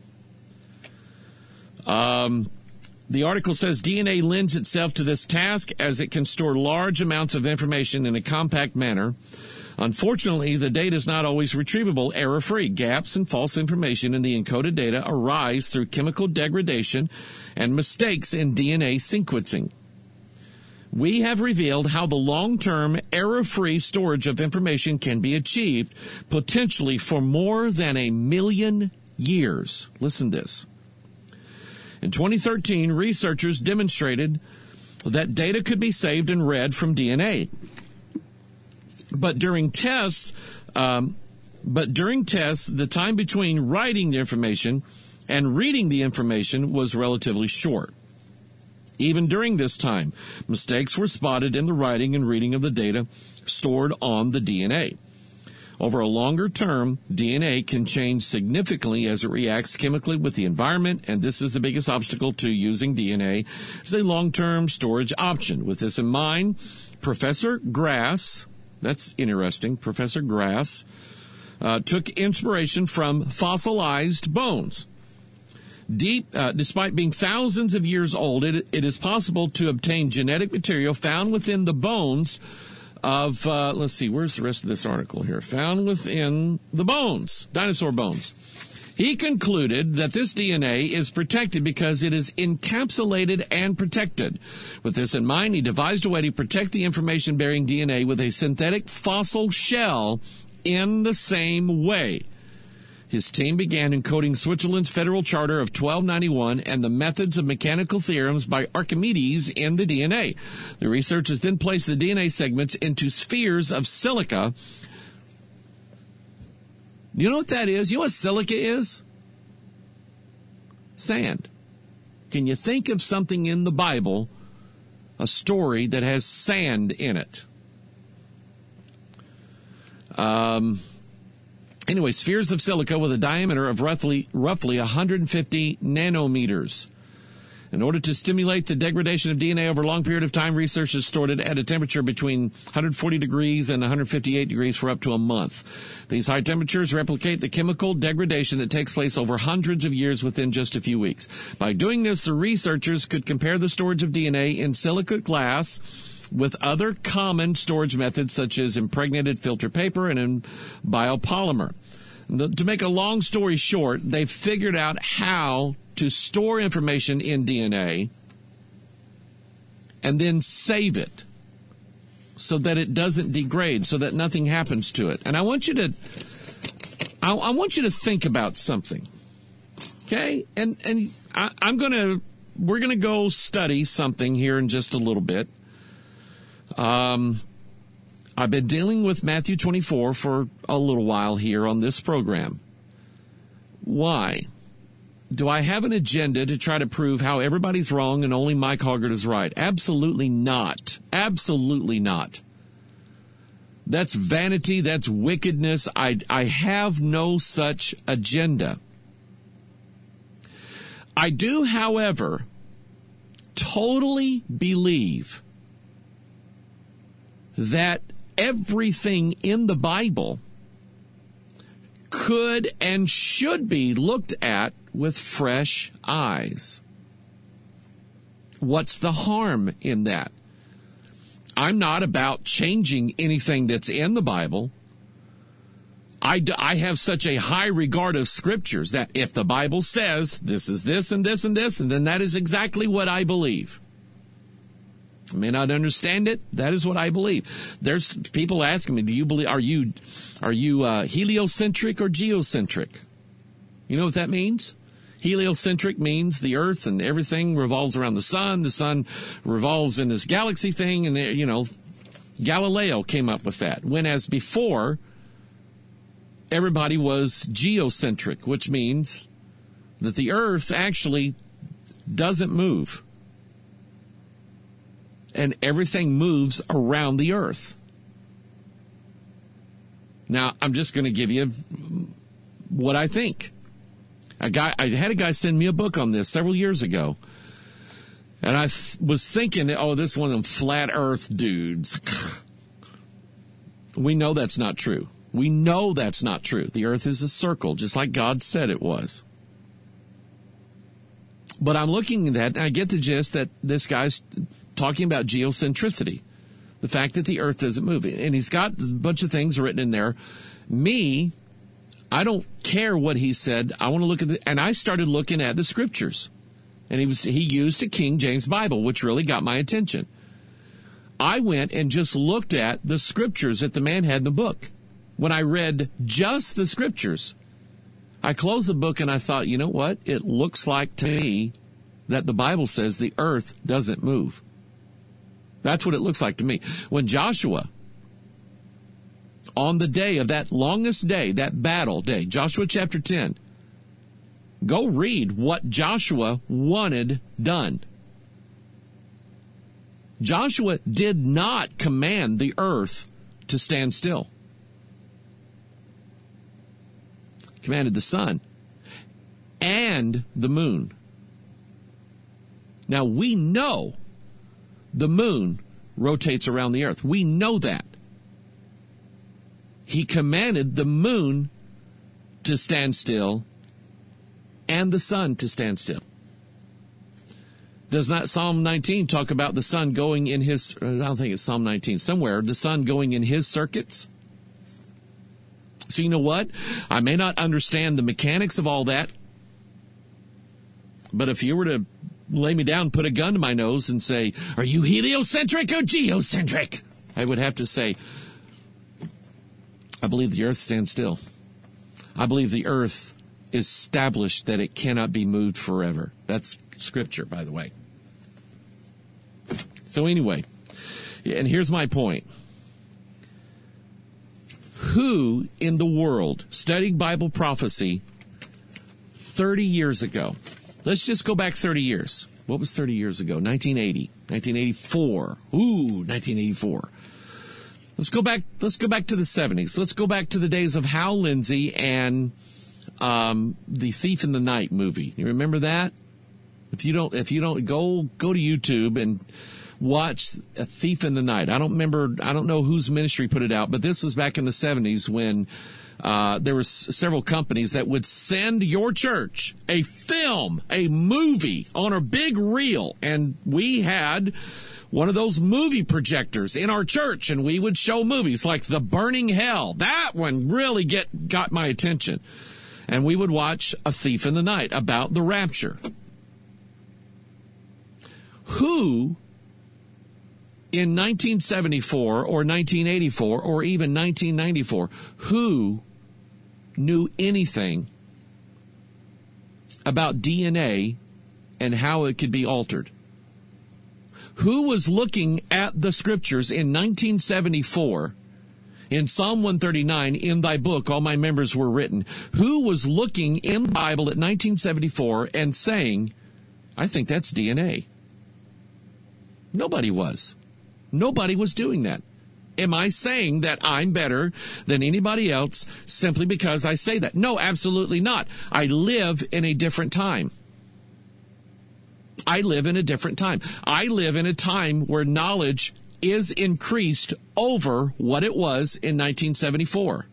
Um. The article says D N A lends itself to this task as it can store large amounts of information in a compact manner. Unfortunately, the data is not always retrievable error-free. Gaps and false information in the encoded data arise through chemical degradation and mistakes in D N A sequencing. We have revealed how the long-term error-free storage of information can be achieved, potentially for more than a million years. Listen to this. In twenty thirteen, researchers demonstrated that data could be saved and read from D N A. But during tests, um, but during tests, the time between writing the information and reading the information was relatively short. Even during this time, mistakes were spotted in the writing and reading of the data stored on the D N A. Over a longer term, D N A can change significantly as it reacts chemically with the environment, and this is the biggest obstacle to using D N A as a long-term storage option. With this in mind, Professor Grass, that's interesting, Professor Grass, uh, took inspiration from fossilized bones. Deep, uh, despite being thousands of years old, it, it is possible to obtain genetic material found within the bones of, uh, let's see, where's the rest of this article here? Found within the bones, dinosaur bones. He concluded that this D N A is protected because it is encapsulated and protected. With this in mind, he devised a way to protect the information-bearing D N A with a synthetic fossil shell in the same way. His team began encoding Switzerland's Federal Charter of twelve ninety-one and the methods of mechanical theorems by Archimedes in the D N A. The researchers then placed the D N A segments into spheres of silica. You know what that is? You know what silica is? Sand. Can you think of something in the Bible, a story that has sand in it? Um... Anyway, spheres of silica with a diameter of roughly roughly one hundred fifty nanometers. In order to stimulate the degradation of D N A over a long period of time, researchers stored it at a temperature between one hundred forty degrees and one hundred fifty-eight degrees for up to a month. These high temperatures replicate the chemical degradation that takes place over hundreds of years within just a few weeks. By doing this, the researchers could compare the storage of D N A in silica glass with other common storage methods such as impregnated filter paper and in biopolymer. The, to make a long story short, they figured out how to store information in D N A and then save it so that it doesn't degrade, so that nothing happens to it. And I want you to, I, I want you to think about something, okay? And and I, I'm gonna, we're gonna go study something here in just a little bit. Um, I've been dealing with Matthew twenty-four for a little while here on this program. Why? Do I have an agenda to try to prove how everybody's wrong and only Mike Hoggart is right? Absolutely not. Absolutely not. That's vanity. That's wickedness. I, I have no such agenda. I do, however, totally believe that everything in the Bible could and should be looked at with fresh eyes. What's the harm in that? I'm not about changing anything that's in the Bible. I, d- I have such a high regard of scriptures that if the Bible says this is this and this and this, and then that is exactly what I believe. I may not understand it. That is what I believe. There's people asking me, do you believe, are you, are you, uh, heliocentric or geocentric? You know what that means? Heliocentric means the earth and everything revolves around the sun. The sun revolves in this galaxy thing. And, you know, Galileo came up with that. When as before, everybody was geocentric, which means that the earth actually doesn't move. And everything moves around the earth. Now, I'm just going to give you what I think. A guy, I had a guy send me a book on this several years ago. And I th- was thinking, oh, this is one of them flat earth dudes. We know that's not true. We know that's not true. The earth is a circle, just like God said it was. But I'm looking at that, and I get the gist that this guy's talking about geocentricity, the fact that the earth doesn't move. And he's got a bunch of things written in there. Me, I don't care what he said. I want to look at the, and I started looking at the scriptures. And he was he used a King James Bible, which really got my attention. I went and just looked at the scriptures that the man had in the book. When I read just the scriptures, I closed the book and I thought, you know what? It looks like to me that the Bible says the earth doesn't move. That's what it looks like to me. When Joshua, on the day of that longest day, that battle day, Joshua chapter ten, go read what Joshua wanted done. Joshua did not command the earth to stand still. He commanded the sun and the moon. Now, we know the moon rotates around the earth. We know that. He commanded the moon to stand still and the sun to stand still. Does not Psalm nineteen talk about the sun going in his, I don't think it's Psalm nineteen, somewhere, the sun going in his circuits? So you know what? I may not understand the mechanics of all that, but if you were to lay me down, put a gun to my nose and say, are you heliocentric or geocentric? I would have to say, I believe the earth stands still. I believe the earth is established that it cannot be moved forever. That's scripture, by the way. So anyway, and here's my point. Who in the world studied Bible prophecy thirty years ago? Let's just go back thirty years. What was thirty years ago? nineteen eighty, nineteen eighty-four. Ooh, nineteen eighty-four. Let's go back. Let's go back to the seventies. Let's go back to the days of Hal Lindsey and um, the Thief in the Night movie. You remember that? If you don't, if you don't, go go to YouTube and watch A Thief in the Night. I don't remember. I don't know whose ministry put it out, but this was back in the seventies when uh, there was several companies that would send your church a film, a movie on a big reel, and we had one of those movie projectors in our church, and we would show movies like The Burning Hell. That one really get got my attention. And we would watch A Thief in the Night about the rapture. Who in nineteen seventy-four or nineteen eighty-four or even nineteen ninety-four, who knew anything about D N A and how it could be altered? Who was looking at the scriptures in nineteen seventy-four, in Psalm one thirty-nine, in thy book all my members were written? Who was looking in the Bible at nineteen seventy-four and saying, I think that's D N A? Nobody was. Nobody was doing that. Am I saying that I'm better than anybody else simply because I say that? No, absolutely not. I live in a different time. I live in a different time. I live in a time where knowledge is increased over what it was in nineteen seventy-four.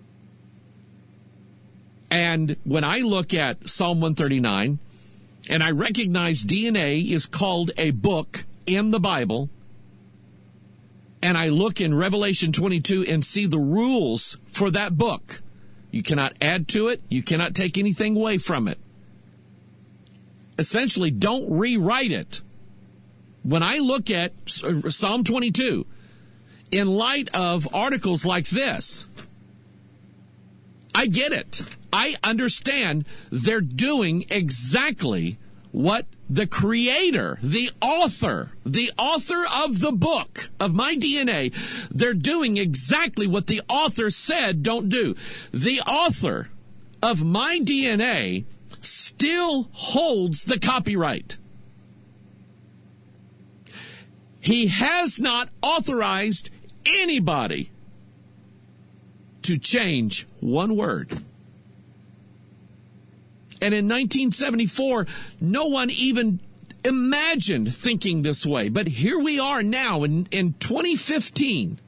And when I look at Psalm one thirty-nine, and I recognize D N A is called a book in the Bible, and I look in Revelation twenty-two and see the rules for that book, you cannot add to it, you cannot take anything away from it. Essentially, don't rewrite it. When I look at Psalm twenty-two, in light of articles like this, I get it. I understand they're doing exactly what the creator, the author, the author of the book of my D N A, they're doing exactly what the author said don't do. The author of my D N A still holds the copyright. He has not authorized anybody to change one word. And in nineteen seventy-four, no one even imagined thinking this way. But here we are now in, in twenty fifteen,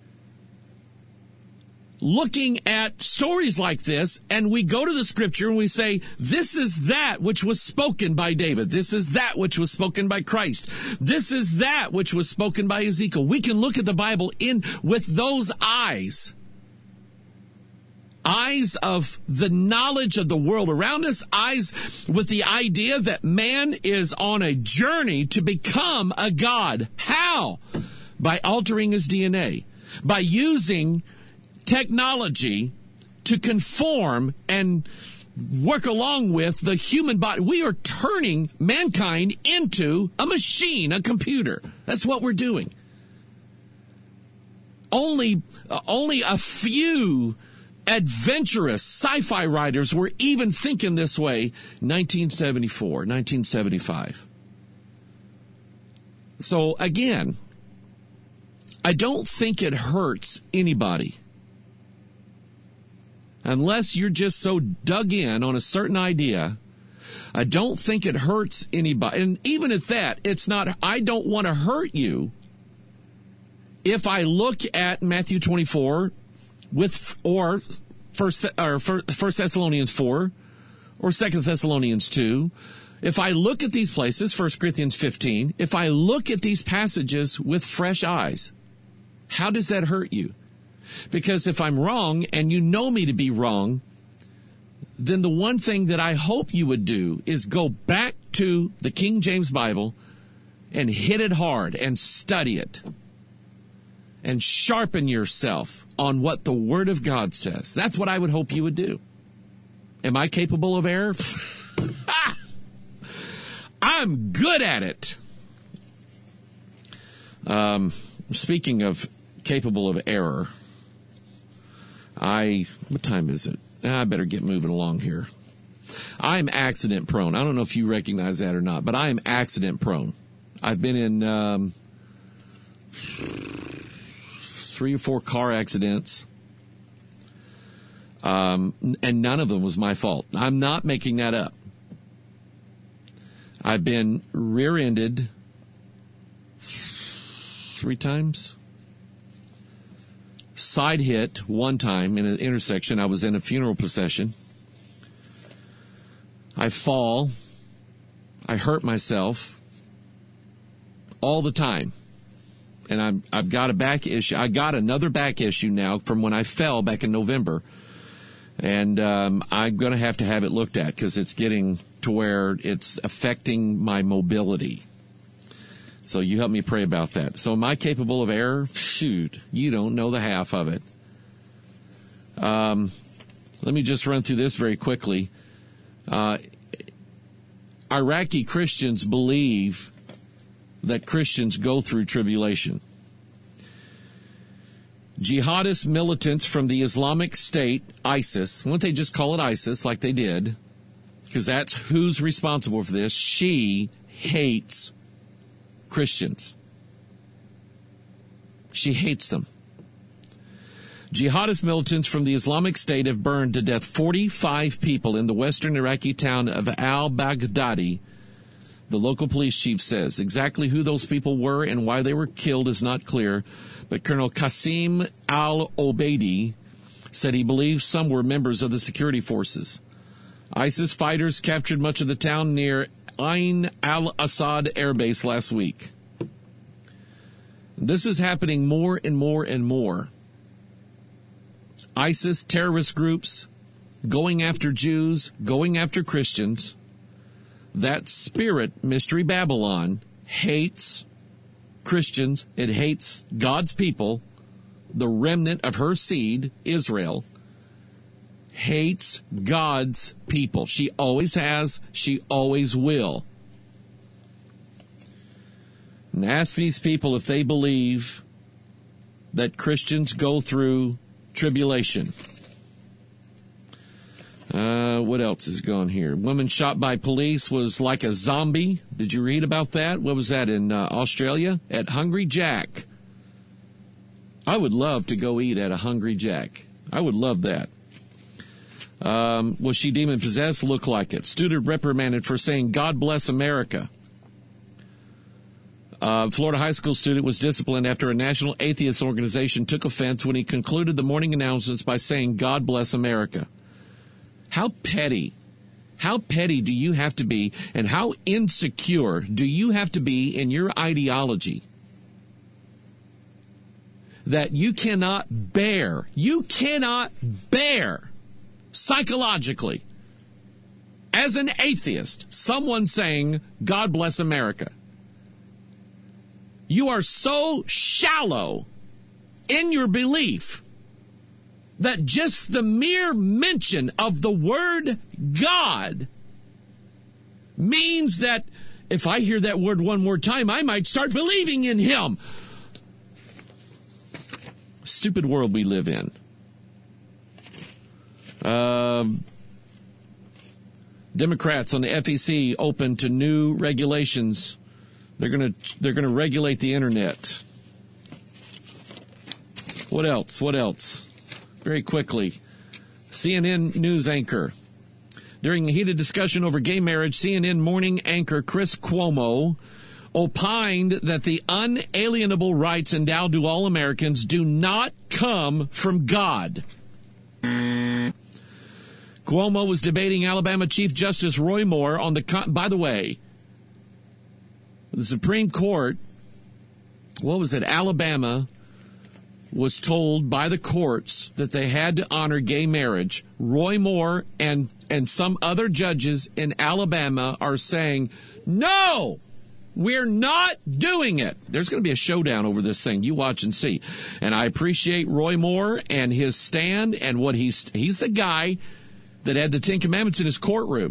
looking at stories like this, and we go to the scripture and we say, this is that which was spoken by David. This is that which was spoken by Christ. This is that which was spoken by Ezekiel. We can look at the Bible in with those eyes. Eyes of the knowledge of the world around us, eyes with the idea that man is on a journey to become a god. How? By altering his D N A, by using technology to conform and work along with the human body. We are turning mankind into a machine, a computer. That's what we're doing. Only, uh, only a few adventurous sci-fi writers were even thinking this way nineteen seventy-four, nineteen seventy-five. So again, I don't think it hurts anybody unless you're just so dug in on a certain idea. I don't think it hurts anybody. And even at that, it's not, I don't want to hurt you. If I look at Matthew twenty-four with, or First, or First Thessalonians four, or Second Thessalonians two, if I look at these places, First Corinthians fifteen, if I look at these passages with fresh eyes, how does that hurt you? Because if I'm wrong and you know me to be wrong, then the one thing that I hope you would do is go back to the King James Bible and hit it hard and study it and sharpen yourself on what the Word of God says. That's what I would hope you would do. Am I capable of error? I'm good at it. Um, speaking of capable of error, I, what time is it? I better get moving along here. I'm accident prone. I don't know if you recognize that or not, but I am accident prone. I've been in um, three or four car accidents, um, and none of them was my fault. I'm not making that up. I've been rear-ended three times. Side hit one time in an intersection. I was in a funeral procession. I fall. I hurt myself all the time. And I'm, I've got a back issue. I got another back issue now from when I fell back in November. And um, I'm going to have to have it looked at because it's getting to where it's affecting my mobility. So you help me pray about that. So am I capable of error? Shoot, you don't know the half of it. Um, let me just run through this very quickly. Uh, Iraqi Christians believe that Christians go through tribulation. Jihadist militants from the Islamic State, ISIS, why don't they just call it ISIS like they did? Because that's who's responsible for this. She hates Christians. She hates them. Jihadist militants from the Islamic State have burned to death forty-five people in the western Iraqi town of al-Baghdadi. The local police chief says exactly who those people were and why they were killed is not clear, but Colonel Qasim al-Obeidi said he believes some were members of the security forces. ISIS fighters captured much of the town near Ain al-Assad Air Base last week. This is happening more and more and more. ISIS terrorist groups going after Jews, going after Christians. That spirit, Mystery Babylon, hates Christians. It hates God's people, the remnant of her seed, Israel. Hates God's people. She always has. She always will. and ask these people if they believe that Christians go through tribulation. Uh, what else is going here? Woman shot by police was like a zombie. Did you read about that? What was that in uh, Australia? At Hungry Jack. I would love to go eat at a Hungry Jack. I would love that. Um, was she demon-possessed? Look like it. Student reprimanded for saying, God bless America. Uh, Florida high school student was disciplined after a national atheist organization took offense when he concluded the morning announcements by saying, God bless America. How petty, how petty do you have to be, and how insecure do you have to be in your ideology that you cannot bear, you cannot bear psychologically, as an atheist, someone saying, God bless America. You are so shallow in your belief that just the mere mention of the word God means that if I hear that word one more time, I might start believing in him. Stupid world we live in. Um, Democrats on the F E C open to new regulations. They're going to they're going to regulate the internet. What else? What else? Very quickly, C N N news anchor. During a heated discussion over gay marriage, C N N morning anchor Chris Cuomo opined that the unalienable rights endowed to all Americans do not come from God. Cuomo was debating Alabama Chief Justice Roy Moore on the... Con- By the way, the Supreme Court, what was it, Alabama... was told by the courts that they had to honor gay marriage. Roy Moore and and some other judges in Alabama are saying, no, we're not doing it. There's going to be a showdown over this thing. You watch and see. And I appreciate Roy Moore and his stand and what he's, he's the guy that had the Ten Commandments in his courtroom.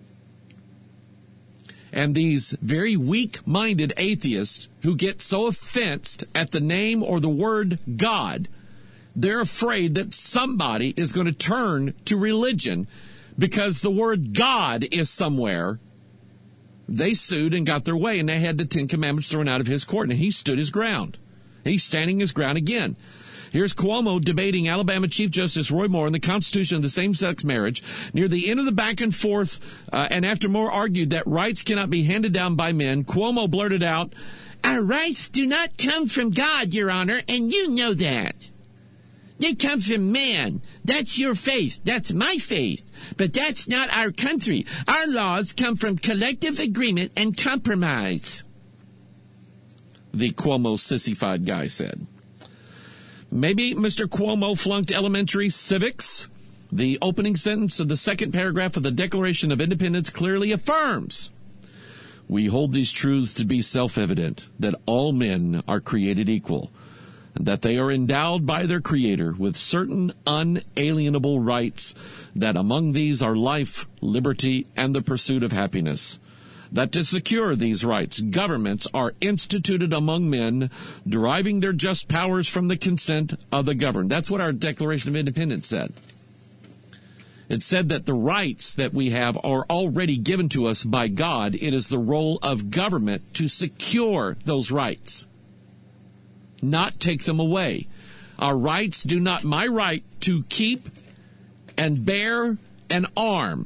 And these very weak-minded atheists who get so offensed at the name or the word God, they're afraid that somebody is going to turn to religion because the word God is somewhere. They sued and got their way, and they had the Ten Commandments thrown out of his court, and he stood his ground. He's standing his ground again. Here's Cuomo debating Alabama Chief Justice Roy Moore on the Constitution of the same-sex marriage. Near the end of the back and forth, uh, and after Moore argued that rights cannot be handed down by men, Cuomo blurted out, our rights do not come from God, Your Honor, and you know that. They come from man. That's your faith. That's my faith. But that's not our country. Our laws come from collective agreement and compromise, the Cuomo sissified guy said. Maybe Mister Cuomo flunked elementary civics. The opening sentence of the second paragraph of the Declaration of Independence clearly affirms, we hold these truths to be self-evident, that all men are created equal, and that they are endowed by their Creator with certain unalienable rights, that among these are life, liberty, and the pursuit of happiness. That to secure these rights, governments are instituted among men, deriving their just powers from the consent of the governed. That's what our Declaration of Independence said. It said that the rights that we have are already given to us by God. It is the role of government to secure those rights, not take them away. Our rights do not, my right to keep and bear an arm,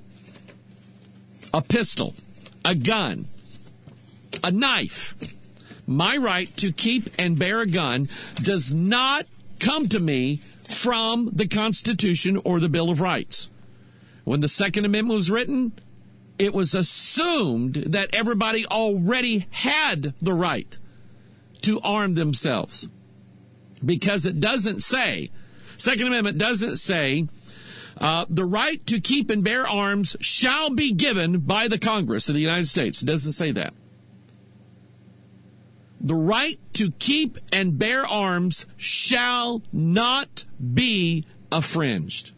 a pistol, a gun, a knife. My right to keep and bear a gun does not come to me from the Constitution or the Bill of Rights. When the Second Amendment was written, it was assumed that everybody already had the right to arm themselves, because it doesn't say, Second Amendment doesn't say, Uh, the right to keep and bear arms shall be given by the Congress of the United States. It doesn't say that. The right to keep and bear arms shall not be infringed.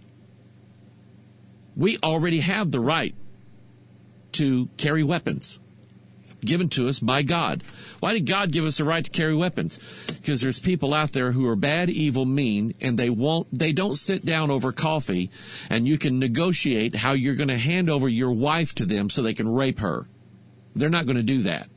We already have the right to carry weapons. given to us by God. Why did God give us the right to carry weapons? Because there's people out there who are bad, evil, mean, and they won't, they don't sit down over coffee and you can negotiate how you're going to hand over your wife to them so they can rape her. They're not going to do that.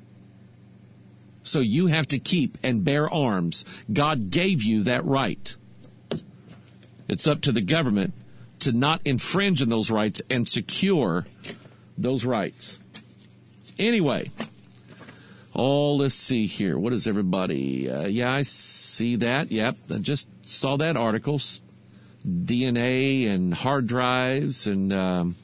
So you have to keep and bear arms. God gave you that right. It's up to the government to not infringe on those rights and secure those rights. Anyway, oh, let's see here. What is everybody? Uh, yeah, I see that. Yep, I just saw that article. D N A and hard drives and um,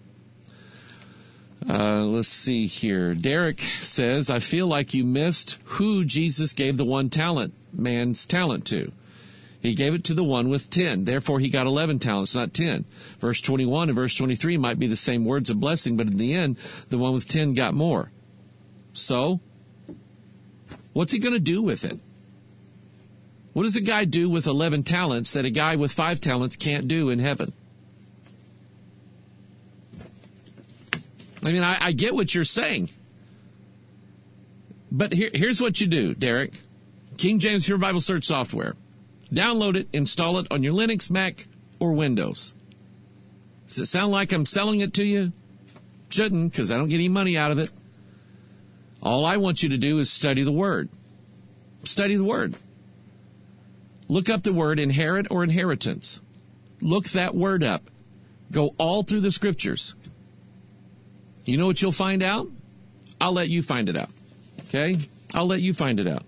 uh, let's see here. Derek says, I feel like you missed who Jesus gave the one talent man's talent to. He gave it to the one with ten. Therefore, he got eleven talents, not ten. Verse twenty-one and verse twenty-three might be the same words of blessing, but in the end, the one with ten got more. So, what's he going to do with it? What does a guy do with eleven talents that a guy with five talents can't do in heaven? I mean, I, I get what you're saying. But here, here's what you do, Derek. King James Pure Bible Search software. Download it, install it on your Linux, Mac, or Windows. Does it sound like I'm selling it to you? Shouldn't, because I don't get any money out of it. All I want you to do is study the Word. Study the Word. Look up the word inherit or inheritance. Look that word up. Go all through the Scriptures. You know what you'll find out? I'll let you find it out. Okay? I'll let you find it out.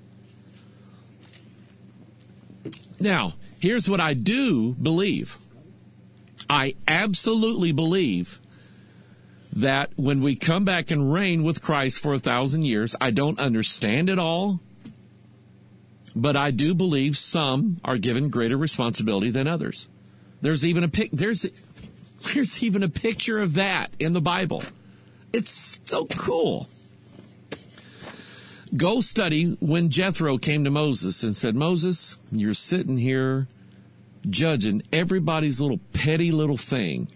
Now, here's what I do believe. I absolutely believe that when we come back and reign with Christ for a thousand years, I don't understand it all, but I do believe some are given greater responsibility than others. There's even a pic- there's there's even a picture of that in the Bible. It's so cool. Go study when Jethro came to Moses and said, Moses, you're sitting here judging everybody's little petty little thing.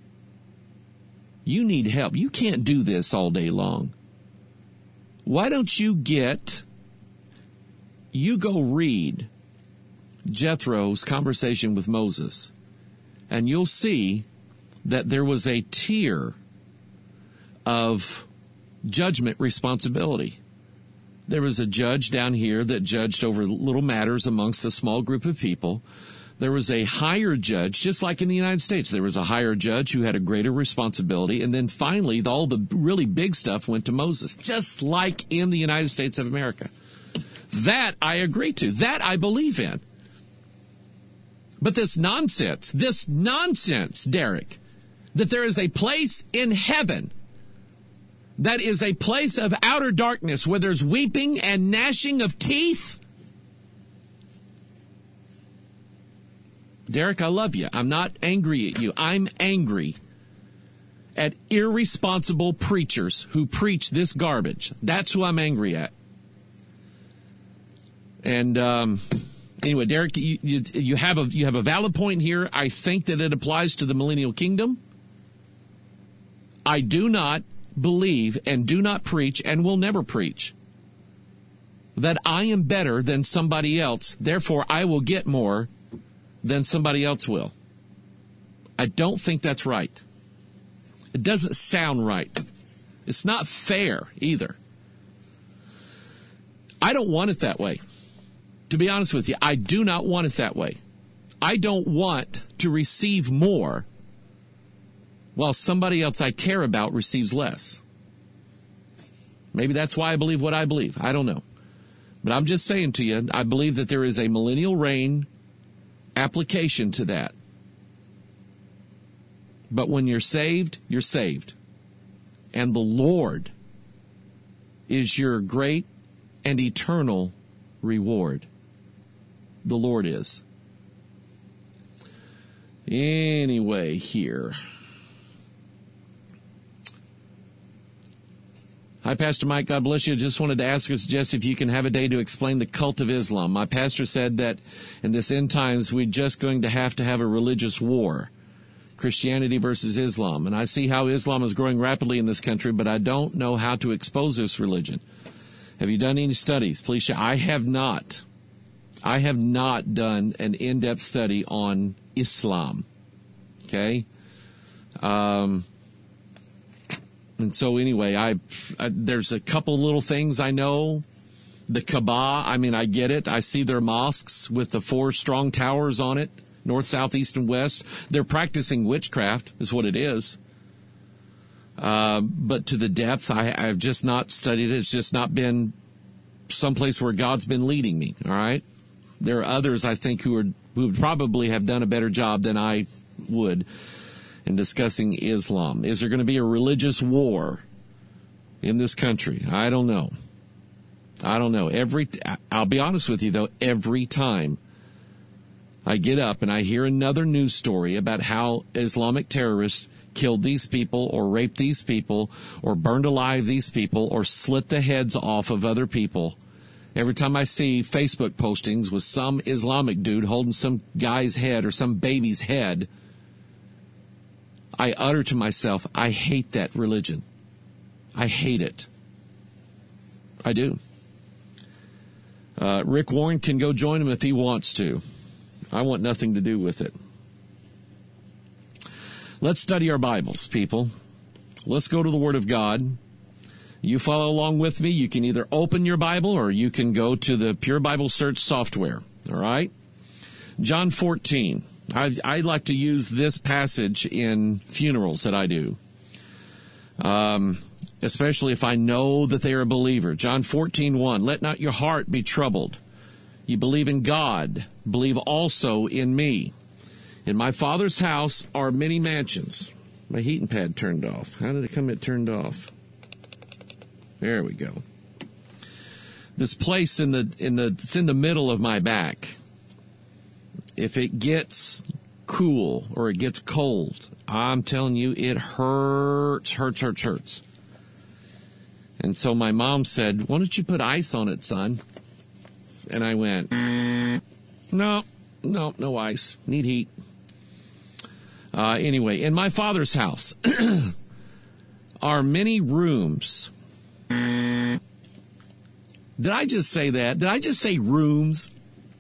You need help. You can't do this all day long. Why don't you get, you go read Jethro's conversation with Moses, and you'll see that there was a tier of judgment responsibility. There was a judge down here that judged over little matters amongst a small group of people. There was a higher judge, just like in the United States. There was a higher judge who had a greater responsibility. And then finally, all the really big stuff went to Moses, just like in the United States of America. That I agree to. That I believe in. But this nonsense, this nonsense, Derek, that there is a place in heaven that is a place of outer darkness where there's weeping and gnashing of teeth. Derek, I love you. I'm not angry at you. I'm angry at irresponsible preachers who preach this garbage. That's who I'm angry at. And um, anyway, Derek, you, you, you have a you have a valid point here. I think that it applies to the millennial kingdom. I do not believe and do not preach and will never preach that I am better than somebody else, therefore I will get more than somebody else will. I don't think that's right. It doesn't sound right. It's not fair either. I don't want it that way. To be honest with you, I do not want it that way. I don't want to receive more while somebody else I care about receives less. Maybe that's why I believe what I believe. I don't know. But I'm just saying to you, I believe that there is a millennial reign application to that. But when you're saved, you're saved. And the Lord is your great and eternal reward. The Lord is. Anyway, here. Hi, Pastor Mike. God bless you. Just wanted to ask or suggest if you can have a day to explain the cult of Islam. My pastor said that in this end times, we're just going to have to have a religious war. Christianity versus Islam. And I see how Islam is growing rapidly in this country, but I don't know how to expose this religion. Have you done any studies? Please share. I have not. I have not done an in-depth study on Islam. Okay? Um, and so anyway, I, I there's a couple little things I know. The Kaaba, I mean, I get it. I see their mosques with the four strong towers on it, north, south, east, and west. They're practicing witchcraft is what it is. Uh, but to the depth, I, I've just not studied it. It's just not been someplace where God's been leading me, all right? There are others, I think, who are who would probably have done a better job than I would in discussing Islam. Is there going to be a religious war in this country? I don't know. I don't know. Every I'll be honest with you, though, every time I get up and I hear another news story about how Islamic terrorists killed these people or raped these people or burned alive these people or slit the heads off of other people, every time I see Facebook postings with some Islamic dude holding some guy's head or some baby's head, I utter to myself, I hate that religion. I hate it. I do. Uh, Rick Warren can go join him if he wants to. I want nothing to do with it. Let's study our Bibles, people. Let's go to the Word of God. You follow along with me. You can either open your Bible or you can go to the Pure Bible Search software. All right? John fourteen. I, I like to use this passage in funerals that I do. Um... Especially if I know that they are a believer. John fourteen one, let not your heart be troubled. You believe in God, believe also in me. In my Father's house are many mansions. My heating pad turned off. How did it come it turned off? There we go. This place in the in the it's in the middle of my back. If it gets cool or it gets cold, I'm telling you, it hurts, hurts, hurts, hurts. And so my mom said, why don't you put ice on it, son? And I went, no, no, no ice. Need heat. Uh, anyway, in my Father's house are many rooms. Did I just say that? Did I just say rooms?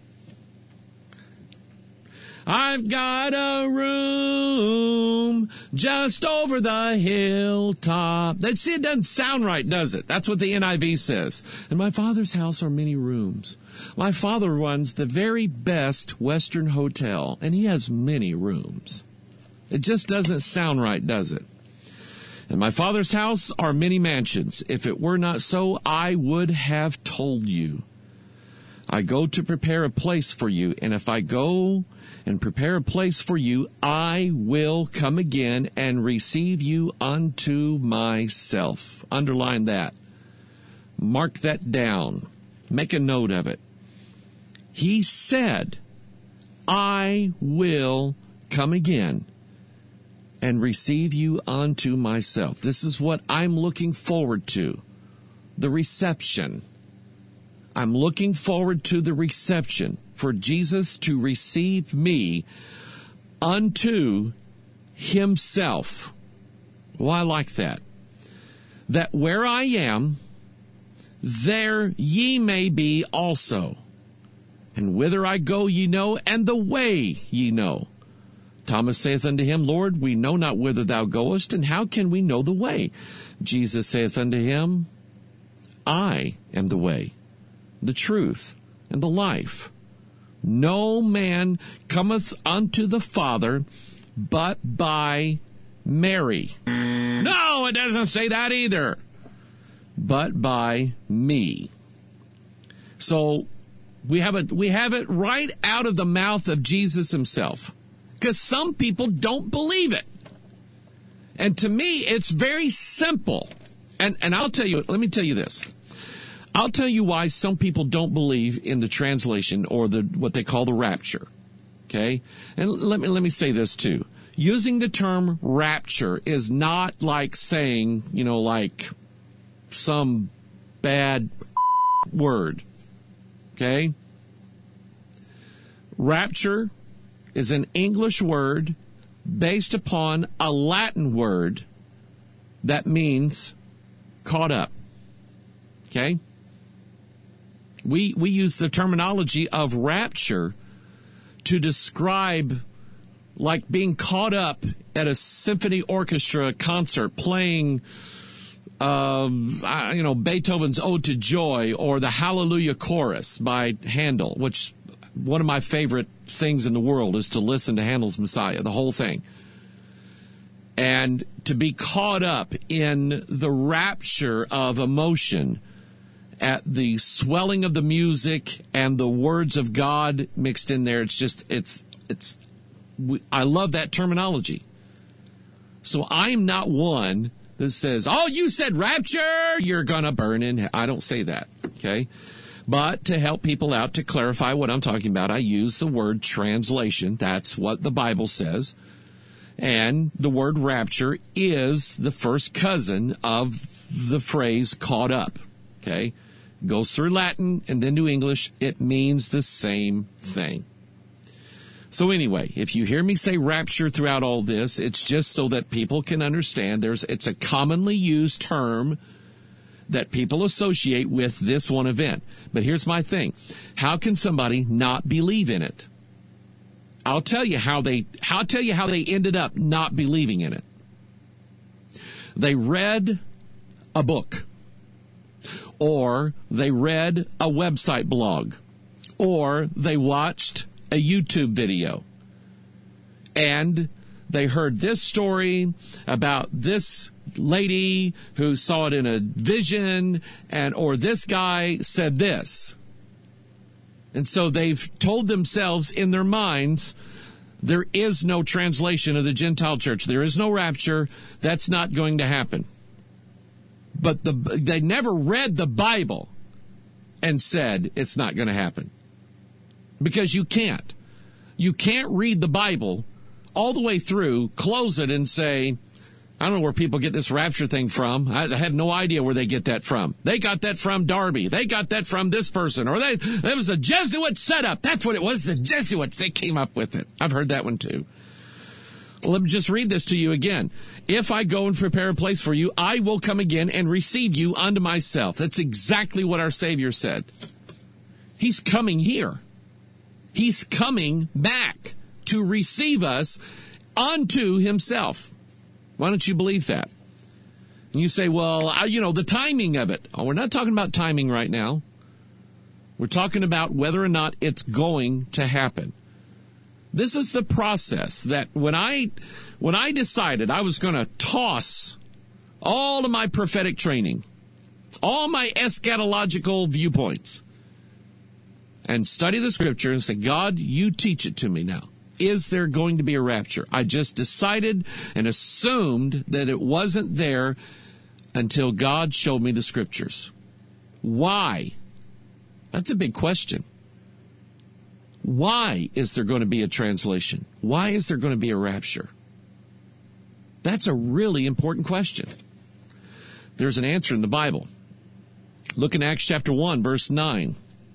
I've got a room just over the hilltop. That, see, it doesn't sound right, does it? That's what the N I V says. In my Father's house are many rooms. My father runs the very best Western hotel, and he has many rooms. It just doesn't sound right, does it? In my Father's house are many mansions. If it were not so, I would have told you. I go to prepare a place for you, and if I go and prepare a place for you, I will come again and receive you unto myself. Underline that. Mark that down. Make a note of it. He said, I will come again and receive you unto myself. This is what I'm looking forward to. The reception. I'm looking forward to the reception for Jesus to receive me unto himself. Well, I like that. That where I am, there ye may be also. And whither I go ye know, and the way ye know. Thomas saith unto him, Lord, we know not whither thou goest, and how can we know the way? Jesus saith unto him, I am the way, the truth, and the life. No man cometh unto the Father but by Mary. No, it doesn't say that either. But by me. So we have it, we have it right out of the mouth of Jesus himself. Because some people don't believe it. And to me, it's very simple. And and I'll tell you, let me tell you this. I'll tell you why some people don't believe in the translation or the what they call the rapture. Okay? And let me let me say this too. Using the term rapture is not like saying, you know, like some bad word. Okay? Rapture is an English word based upon a Latin word that means caught up. Okay? We we use the terminology of rapture to describe like being caught up at a symphony orchestra concert playing uh, you know, Beethoven's Ode to Joy or the Hallelujah Chorus by Handel, which one of my favorite things in the world is to listen to Handel's Messiah, the whole thing. And to be caught up in the rapture of emotion at the swelling of the music and the words of God mixed in there. It's just, it's, it's, I love that terminology. So I'm not one that says, oh, you said rapture, you're going to burn in hell. I don't say that, okay? But to help people out, to clarify what I'm talking about, I use the word translation. That's what the Bible says. And the word rapture is the first cousin of the phrase caught up, okay? Goes through Latin and then to English. It means the same thing. So anyway, if you hear me say rapture throughout all this, it's just so that people can understand there's it's a commonly used term that people associate with this one event. But here's my thing. How can somebody not believe in it? I'll tell you how they I'll tell you how they ended up not believing in it. They read a book, or they read a website blog, or they watched a YouTube video, and they heard this story about this lady who saw it in a vision, and or this guy said this. And so they've told themselves in their minds, there is no translation of the Gentile church. There is no rapture. That's not going to happen. But the, they never read the Bible and said it's not going to happen. Because you can't. You can't read the Bible all the way through, close it, and say, I don't know where people get this rapture thing from. I have no idea where they get that from. They got that from Darby. They got that from this person. Or they, it was a Jesuit setup. That's what it was, the Jesuits. They came up with it. I've heard that one too. Well, let me just read this to you again. If I go and prepare a place for you, I will come again and receive you unto myself. That's exactly what our Savior said. He's coming here. He's coming back to receive us unto himself. Why don't you believe that? And you say, well, I, you know, the timing of it. Oh, we're not talking about timing right now. We're talking about whether or not it's going to happen. This is the process that when I, when I decided I was going to toss all of my prophetic training, all my eschatological viewpoints, and study the scripture and say, God, you teach it to me now. Is there going to be a rapture? I just decided and assumed that it wasn't there until God showed me the scriptures. Why? That's a big question. Why is there going to be a translation? Why is there going to be a rapture? That's a really important question. There's an answer in the Bible. Look in Acts chapter one, verse nine.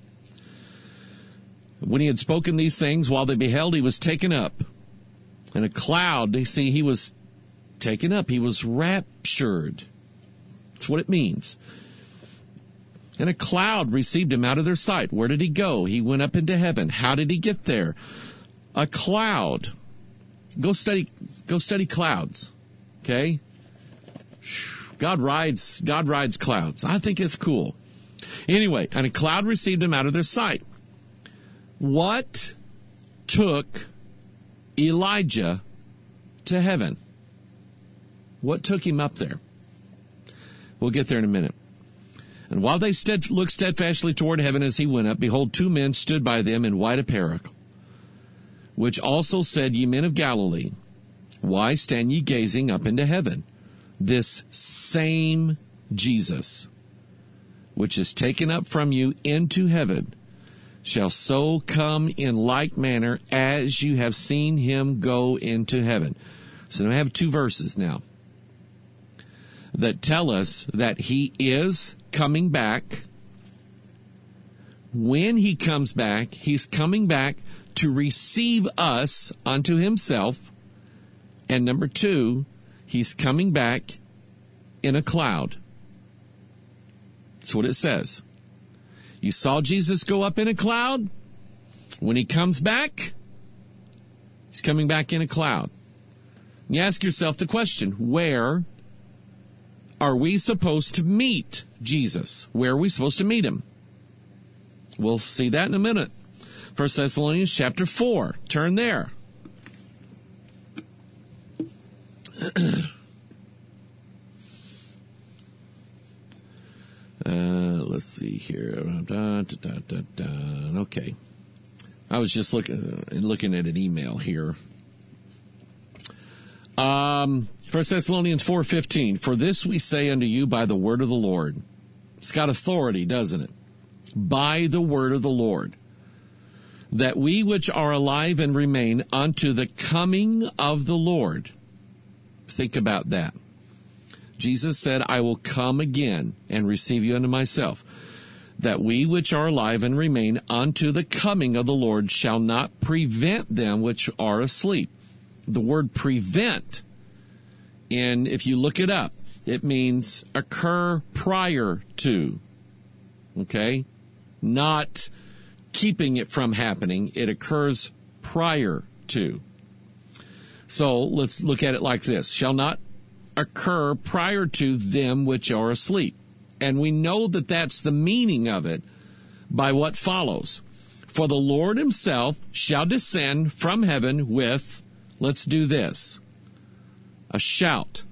When he had spoken these things, while they beheld, he was taken up. And a cloud, they see he was taken up. He was raptured. That's what it means. And a cloud received him out of their sight. Where did he go? He went up into heaven. How did he get there? A cloud. Go study, go study clouds. Okay? God rides, God rides clouds. I think it's cool. Anyway, and a cloud received him out of their sight. What took Elijah to heaven? What took him up there? We'll get there in a minute. And while they stead, looked steadfastly toward heaven as he went up, behold, two men stood by them in white apparel, which also said, Ye men of Galilee, why stand ye gazing up into heaven? This same Jesus, which is taken up from you into heaven, shall so come in like manner as you have seen him go into heaven. So now I have two verses now that tell us that he is coming back. When he comes back, he's coming back to receive us unto himself And number two, he's coming back in a cloud. That's what it says. You saw Jesus go up in a cloud. When he comes back, he's coming back in a cloud. You ask yourself the question, where are we supposed to meet Jesus? Where are we supposed to meet him? We'll see that in a minute. First Thessalonians chapter four. Turn there. uh, let's see here. Da, da, da, da, da. Okay. I was just looking looking at an email here. Um, First Thessalonians four fifteen. For this we say unto you by the word of the Lord. It's got authority, doesn't it? By the word of the Lord. That we which are alive and remain unto the coming of the Lord. Think about that. Jesus said, I will come again and receive you unto myself. That we which are alive and remain unto the coming of the Lord shall not prevent them which are asleep. The word prevent, and if you look it up, it means occur prior to. Okay? Not keeping it from happening. It occurs prior to. So let's look at it like this. Shall not occur prior to them which are asleep. And we know that that's the meaning of it by what follows. For the Lord himself shall descend from heaven with, let's do this, a shout.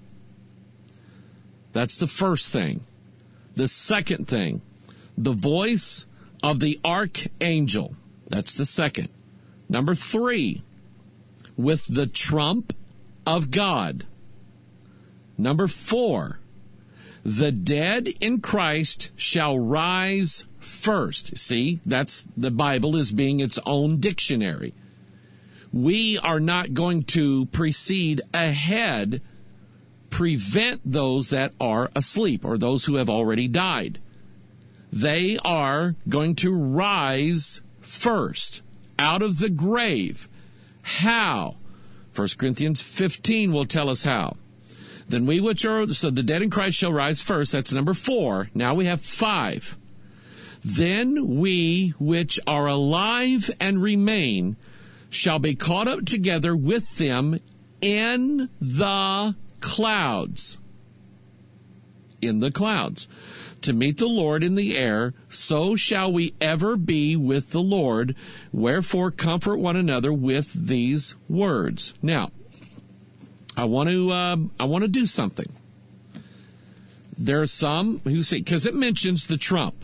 That's the first thing. The second thing, the voice of the archangel. That's the second. Number three, with the trump of God. Number four, the dead in Christ shall rise first. See, that's the Bible as being its own dictionary. We are not going to precede ahead, prevent those that are asleep or those who have already died. They are going to rise first out of the grave. How? First Corinthians fifteen will tell us how. Then we which are, so the dead in Christ shall rise first. That's number four. Now we have five. Then we which are alive and remain shall be caught up together with them in the clouds. In the clouds. To meet the Lord in the air, so shall we ever be with the Lord. Wherefore comfort one another with these words. Now, I want to uh, I want to do something. There are some who say, because it mentions the trump.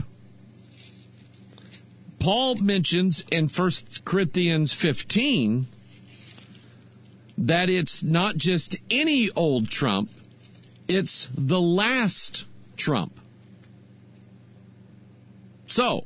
Paul mentions in First Corinthians fifteen that it's not just any old trump, it's the last trump. So,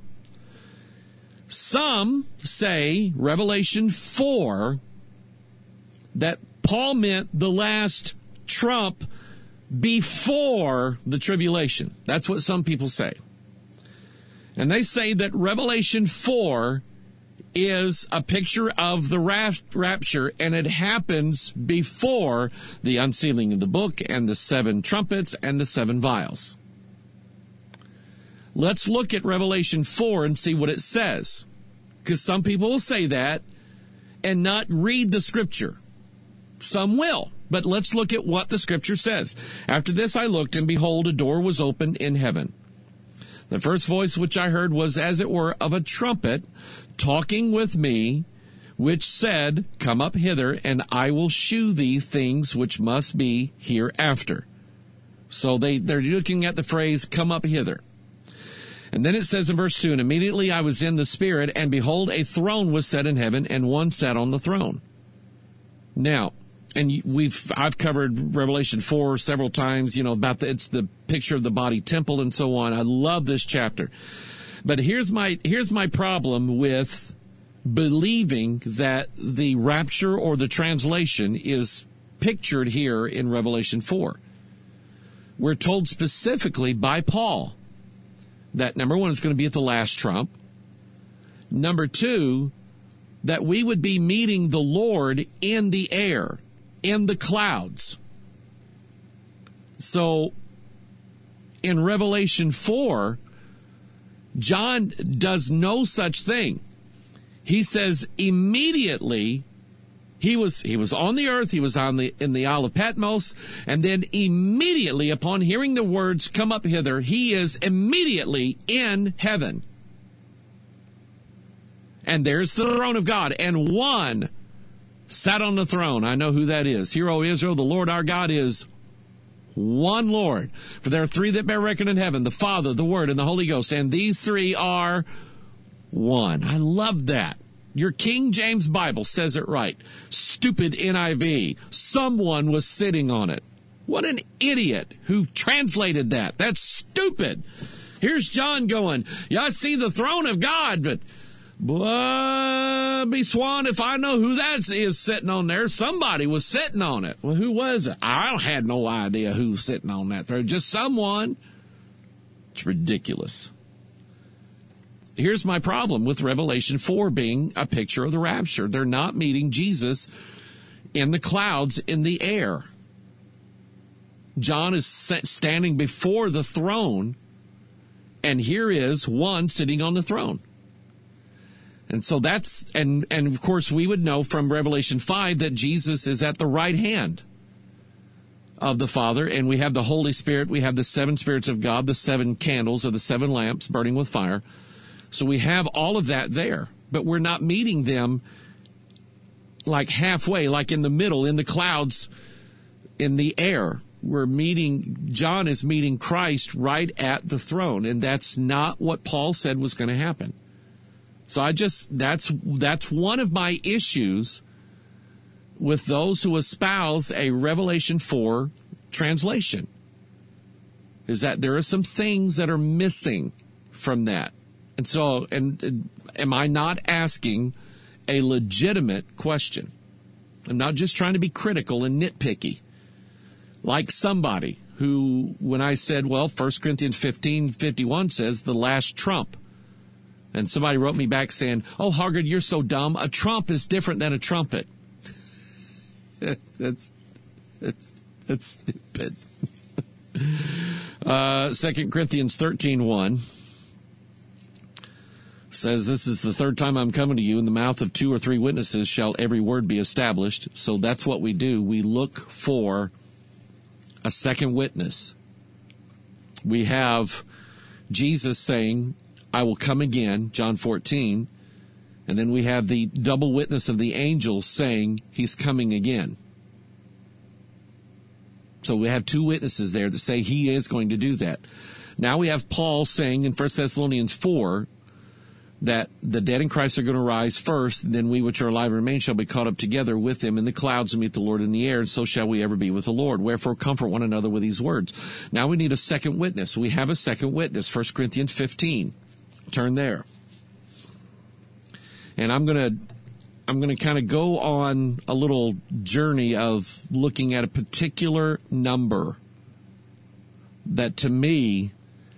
some say, Revelation four, that Paul meant the last trump before the tribulation. That's what some people say. And they say that Revelation four is a picture of the rapture, and it happens before the unsealing of the book and the seven trumpets and the seven vials. Let's look at Revelation four and see what it says. Because some people will say that and not read the scripture. Some will. But let's look at what the scripture says. After this I looked, and behold, a door was opened in heaven. The first voice which I heard was as it were of a trumpet talking with me, which said, Come up hither, and I will shew thee things which must be hereafter. So they, they're looking at the phrase, come up hither. And then it says in verse two, And immediately I was in the Spirit, and behold, a throne was set in heaven, and one sat on the throne. Now, and we've I've covered Revelation four several times, you know, about the, it's the picture of the body temple and so on. I love this chapter. But here's my here's my problem with believing that the rapture or the translation is pictured here in Revelation four. We're told specifically by Paul that, number one, it's going to be at the last trump. Number two, that we would be meeting the Lord in the air. in the clouds. So in Revelation four, John does no such thing. He says immediately he was he was on the earth, he was on the in the Isle of Patmos, and then immediately upon hearing the words, "Come up hither," he is immediately in heaven. And there's the throne of God, and one sat on the throne. I know who that is. Hear, O Israel, the Lord our God is one Lord. For there are three that bear record in heaven, the Father, the Word, and the Holy Ghost, and these three are one. I love that. Your King James Bible says it right. Stupid N I V. Someone was sitting on it. What an idiot who translated that. That's stupid. Here's John going, yeah, I see the throne of God, but Boy, be swan if I know who that is sitting on there. Somebody was sitting on it. Well, who was it? I had no idea who was sitting on that throne. Just someone. It's ridiculous. Here's my problem with Revelation four being a picture of the rapture. They're not meeting Jesus in the clouds in the air. John is standing before the throne, and here is one sitting on the throne. And so that's, and, and of course we would know from Revelation five that Jesus is at the right hand of the Father, and we have the Holy Spirit, we have the seven spirits of God, the seven candles or the seven lamps burning with fire. So we have all of that there, but we're not meeting them like halfway, like in the middle, in the clouds, in the air. We're meeting, John is meeting Christ right at the throne, and that's not what Paul said was going to happen. So I just, that's, that's one of my issues with those who espouse a Revelation four translation, is that there are some things that are missing from that. And so, and, and am I not asking a legitimate question? I'm not just trying to be critical and nitpicky. Like somebody who, when I said, well, First Corinthians fifteen fifty-one says the last trump. And somebody wrote me back saying, oh, Hargard, you're so dumb. A trump is different than a trumpet. that's, that's, that's stupid. uh, Second Corinthians thirteen one says, this is the third time I'm coming to you. In the mouth of two or three witnesses shall every word be established. So that's what we do. We look for a second witness. We have Jesus saying, I will come again, John fourteen. And then we have the double witness of the angels saying he's coming again. So we have two witnesses there that say he is going to do that. Now we have Paul saying in First Thessalonians four that the dead in Christ are going to rise first, and then we which are alive and remain shall be caught up together with them in the clouds and meet the Lord in the air, and so shall we ever be with the Lord. Wherefore comfort one another with these words. Now we need a second witness. We have a second witness, First Corinthians fifteen. Turn there. And I'm going to I'm going to kind of go on a little journey of looking at a particular number that to me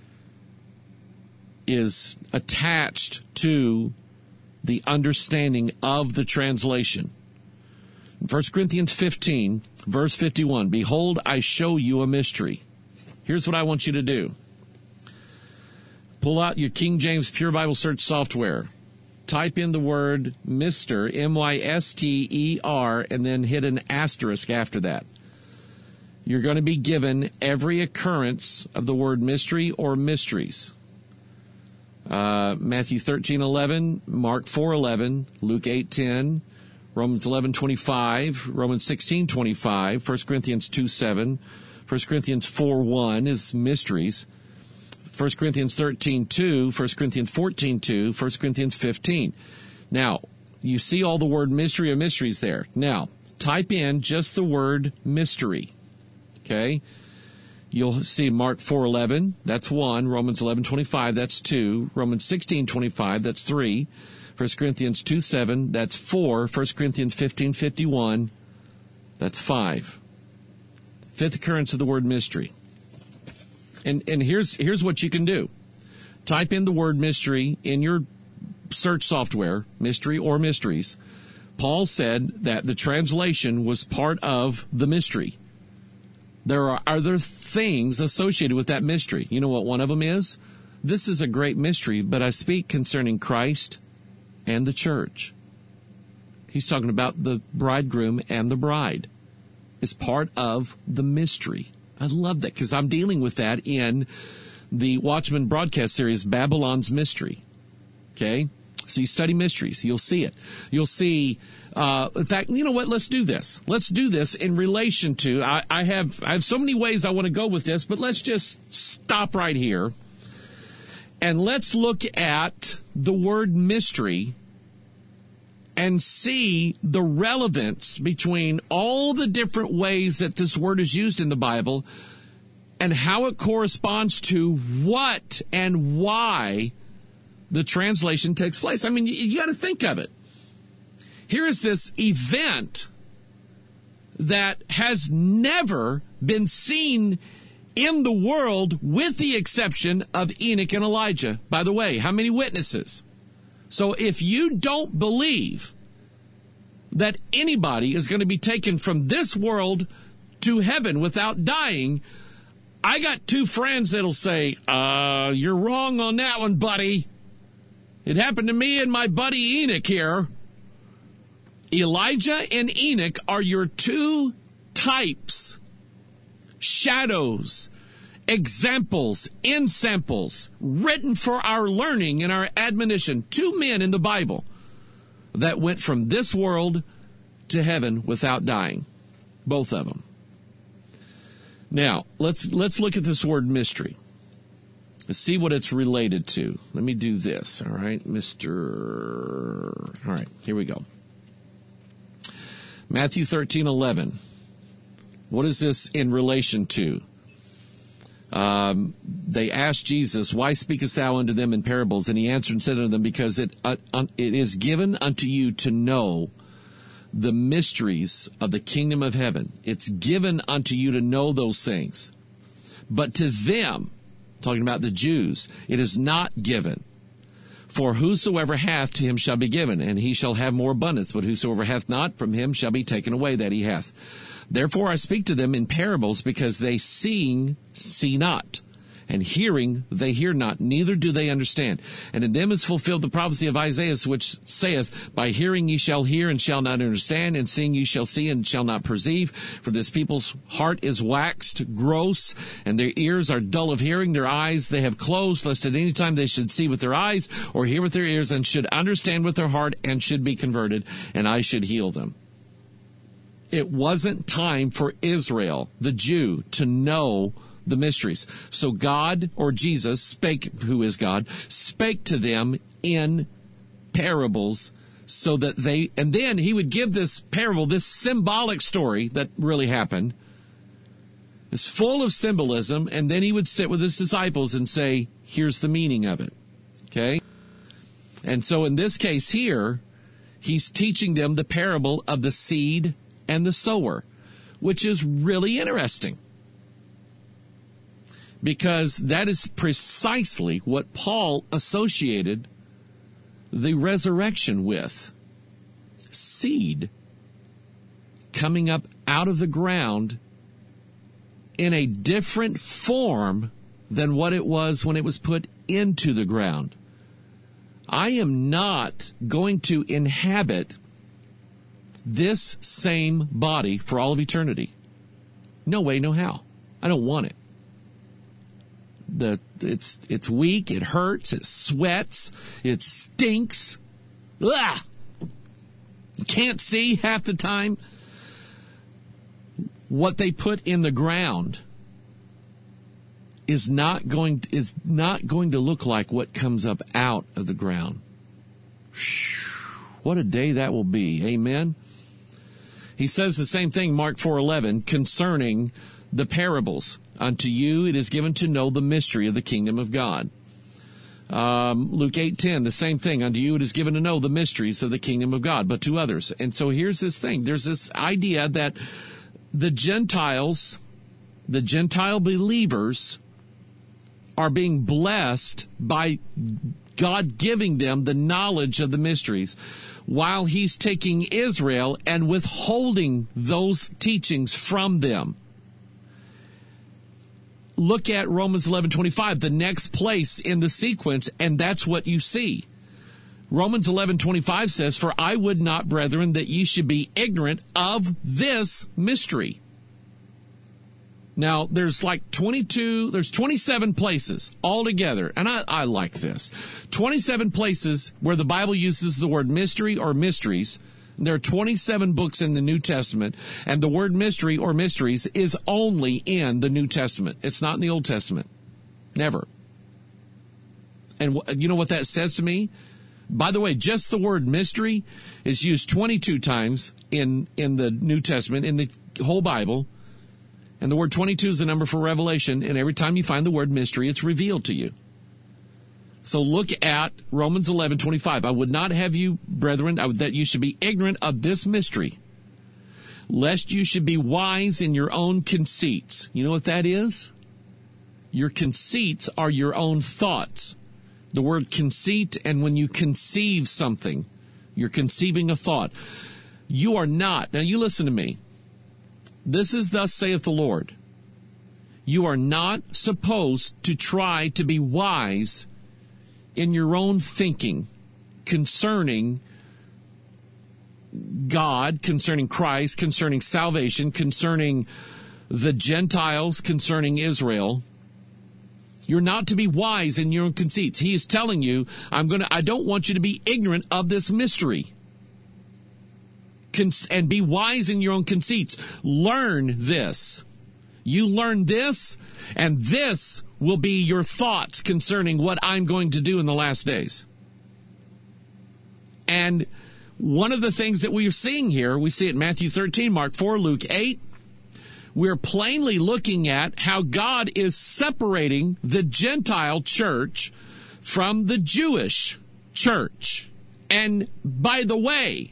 is attached to the understanding of the translation. In First Corinthians fifteen, verse fifty-one, behold, I show you a mystery. Here's what I want you to do. Pull out your King James Pure Bible Search software. Type in the word Mister, M Y S T E R, and then hit an asterisk after that. You're going to be given every occurrence of the word mystery or mysteries. Uh, Matthew thirteen eleven, Mark four eleven, Luke eight ten, Romans eleven twenty-five, Romans sixteen twenty-five, First Corinthians two seven, First Corinthians four one is mysteries. First Corinthians thirteen two, First Corinthians fourteen two, First Corinthians fifteen. Now, you see all the word mystery or mysteries there. Now, type in just the word mystery. Okay? You'll see Mark four eleven, that's one. Romans eleven twenty-five, that's two. Romans sixteen twenty-five, that's three. First Corinthians two seven, that's four. First Corinthians fifteen fifty-one, that's five. Fifth occurrence of the word mystery. And and here's here's what you can do. Type in the word mystery in your search software, mystery or mysteries. Paul said that the translation was part of the mystery. There are other things associated with that mystery. You know what one of them is? This is a great mystery, but I speak concerning Christ and the church. He's talking about the bridegroom and the bride. It's part of the mystery. I love that because I'm dealing with that in the Watchman broadcast series, Babylon's Mystery. Okay? So you study mysteries. You'll see it. You'll see, uh, in fact, you know what? Let's do this. Let's do this in relation to, I, I have, I have so many ways I want to go with this, but let's just stop right here. And let's look at the word mystery and see the relevance between all the different ways that this word is used in the Bible and how it corresponds to what and why the translation takes place. I mean, you, you got to think of it. Here is this event that has never been seen in the world with the exception of Enoch and Elijah. By the way, how many witnesses? So if you don't believe that anybody is going to be taken from this world to heaven without dying, I got two friends that'll say, uh, you're wrong on that one, buddy. It happened to me and my buddy Enoch here. Elijah and Enoch are your two types, shadows, examples, ensamples, written for our learning and our admonition. Two men in the Bible that went from this world to heaven without dying. Both of them. Now, let's let's look at this word mystery. Let's see what it's related to. Let me do this, all right, Mister All right, here we go. Matthew thirteen eleven. What is this in relation to? Um, they asked Jesus, why speakest thou unto them in parables? And he answered and said unto them, because it, uh, uh, it is given unto you to know the mysteries of the kingdom of heaven. It's given unto you to know those things. But to them, talking about the Jews, it is not given. For whosoever hath, to him shall be given, and he shall have more abundance. But whosoever hath not, from him shall be taken away that he hath. Therefore I speak to them in parables, because they seeing see not, and hearing they hear not, neither do they understand. And in them is fulfilled the prophecy of Isaiah, which saith, by hearing ye shall hear and shall not understand, and seeing ye shall see and shall not perceive. For this people's heart is waxed gross, and their ears are dull of hearing, their eyes they have closed, lest at any time they should see with their eyes, or hear with their ears, and should understand with their heart, and should be converted, and I should heal them. It wasn't time for Israel, the Jew, to know the mysteries. So God, or Jesus, spake, who is God, spake to them in parables so that they, and then he would give this parable, this symbolic story that really happened. It's full of symbolism, and then he would sit with his disciples and say, here's the meaning of it. Okay? And so in this case here, he's teaching them the parable of the seed and the sower, which is really interesting, because that is precisely what Paul associated the resurrection with. Seed coming up out of the ground in a different form than what it was when it was put into the ground. I am not going to inhabit this same body for all of eternity. No way, no how. I don't want it. The it's it's weak, it hurts, it sweats, it stinks. Ugh! Can't see half the time. What they put in the ground is not going to, is not going to look like what comes up out of the ground. What a day that will be. Amen. He says the same thing, Mark four eleven, concerning the parables. Unto you it is given to know the mystery of the kingdom of God. Um, Luke eight ten, the same thing. Unto you it is given to know the mysteries of the kingdom of God, but to others. And so here's this thing. There's this idea that the Gentiles, the Gentile believers, are being blessed by God giving them the knowledge of the mysteries. while he's taking Israel and withholding those teachings from them. Look at Romans eleven twenty-five, the next place in the sequence, and that's what you see. Romans eleven twenty-five says, "For I would not, brethren, that ye should be ignorant of this mystery." Now, there's like twenty-two, there's twenty-seven places altogether, and I, I like this. twenty-seven places where the Bible uses the word mystery or mysteries. There are twenty-seven books in the New Testament, and the word mystery or mysteries is only in the New Testament. It's not in the Old Testament. Never. And you know what that says to me? By the way, just the word mystery is used twenty-two times in, in the New Testament, in the whole Bible. And the word twenty-two is the number for revelation. And every time you find the word mystery, it's revealed to you. So look at Romans eleven twenty-five. "I would not have you, brethren, that you should be ignorant of this mystery, lest you should be wise in your own conceits." You know what that is? Your conceits are your own thoughts. The word conceit, and when you conceive something, you're conceiving a thought. You are not. Now you listen to me. This is thus saith the Lord. You are not supposed to try to be wise in your own thinking concerning God, concerning Christ, concerning salvation, concerning the Gentiles, concerning Israel. You're not to be wise in your own conceits. He is telling you, I'm going to, I don't want you to be ignorant of this mystery. And be wise in your own conceits. Learn this. You learn this, and this will be your thoughts concerning what I'm going to do in the last days. And one of the things that we are seeing here, we see it in Matthew thirteen, Mark four, Luke eight. We're plainly looking at how God is separating the Gentile church from the Jewish church. And by the way,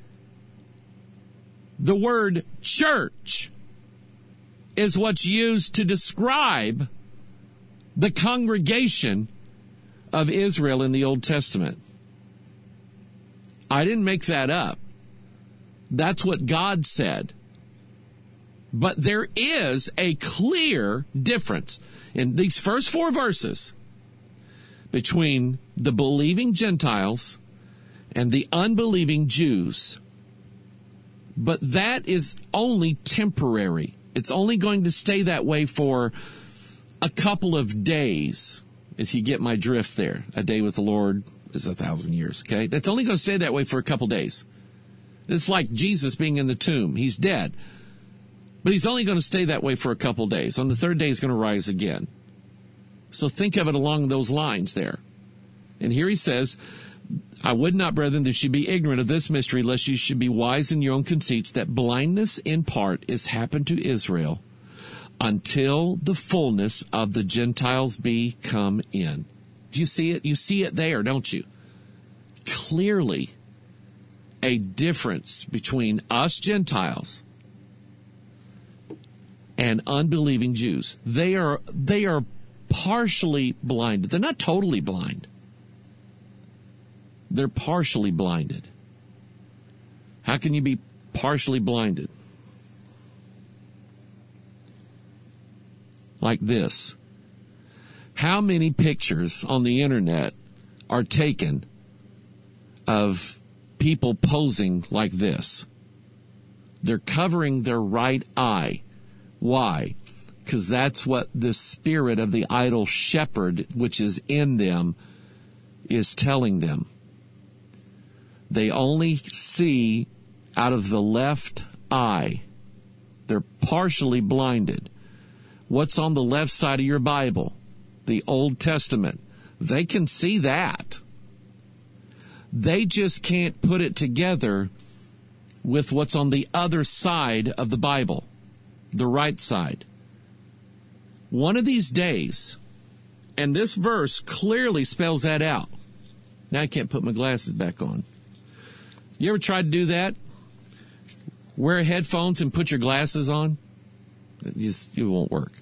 the word church is what's used to describe the congregation of Israel in the Old Testament. I didn't make that up. That's what God said. But there is a clear difference in these first four verses between the believing Gentiles and the unbelieving Jews. But that is only temporary. It's only going to stay that way for a couple of days, if you get my drift there. A day with the Lord is a thousand years, okay? That's only going to stay that way for a couple days. It's like Jesus being in the tomb. He's dead. But he's only going to stay that way for a couple days. On the third day, he's going to rise again. So think of it along those lines there. And here he says, I would not, brethren, that you should be ignorant of this mystery, lest you should be wise in your own conceits, that blindness in part is happened to Israel until the fullness of the Gentiles be come in. Do you see it? You see it there, don't you? Clearly, a difference between us Gentiles and unbelieving Jews. They are, they are partially blinded. They're not totally blind. They're partially blinded. How can you be partially blinded? Like this. How many pictures on the internet are taken of people posing like this? They're covering their right eye. Why? Because that's what the spirit of the idol shepherd, which is in them, is telling them. They only see out of the left eye. They're partially blinded. What's on the left side of your Bible? The Old Testament. They can see that. They just can't put it together with what's on the other side of the Bible, the right side. One of these days, and this verse clearly spells that out. Now I can't put my glasses back on. You ever tried to do that? Wear headphones and put your glasses on? It just, it won't work.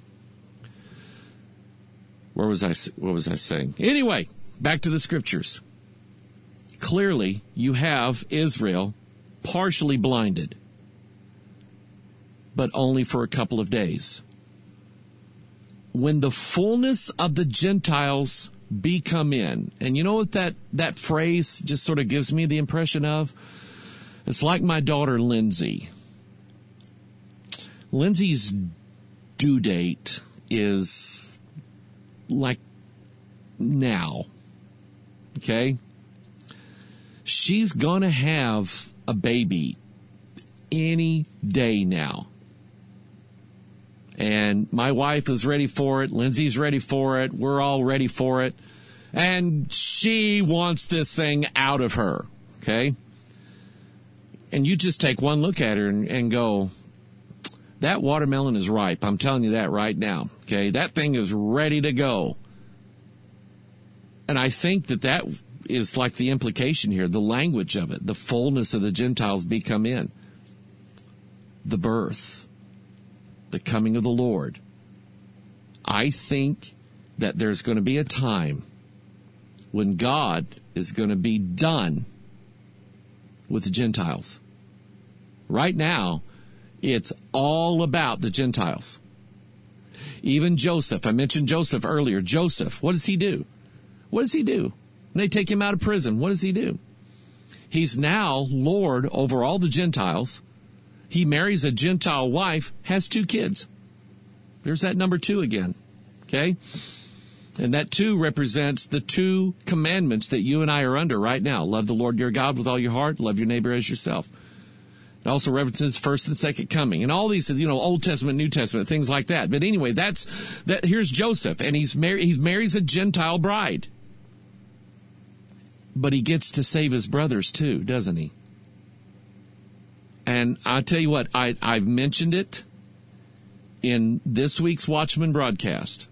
Where was I? What was I saying? Anyway, back to the scriptures. clearly you have Israel partially blinded, but only for a couple of days. When the fullness of the Gentiles be come in, and you know what that, that phrase just sort of gives me the impression of? It's like my daughter, Lindsay. Lindsay's due date is like now. Okay? She's going to have a baby any day now. And my wife is ready for it. Lindsay's ready for it. We're all ready for it. And she wants this thing out of her. Okay? And you just take one look at her and, and go, that watermelon is ripe. I'm telling you that right now. Okay? That thing is ready to go. And I think that that is like the implication here, the language of it, the fullness of the Gentiles be come in. The birth, the coming of the Lord. I think that there's going to be a time when God is going to be done with the Gentiles. Right now, it's all about the Gentiles. Even Joseph, I mentioned Joseph earlier. Joseph, what does he do? What does he do? When they take him out of prison, what does he do? He's now Lord over all the Gentiles. He marries a Gentile wife, has two kids. There's that number two again. Okay? And that two represents the two commandments that you and I are under right now. Love the Lord your God with all your heart. Love your neighbor as yourself. It also references first and second coming. And all these, you know, Old Testament, New Testament, things like that. But anyway, that's, that. Here's Joseph, and he's married, he marries a Gentile bride. But he gets to save his brothers too, doesn't he? And I'll tell you what, I, I've mentioned it in this week's Watchman broadcast.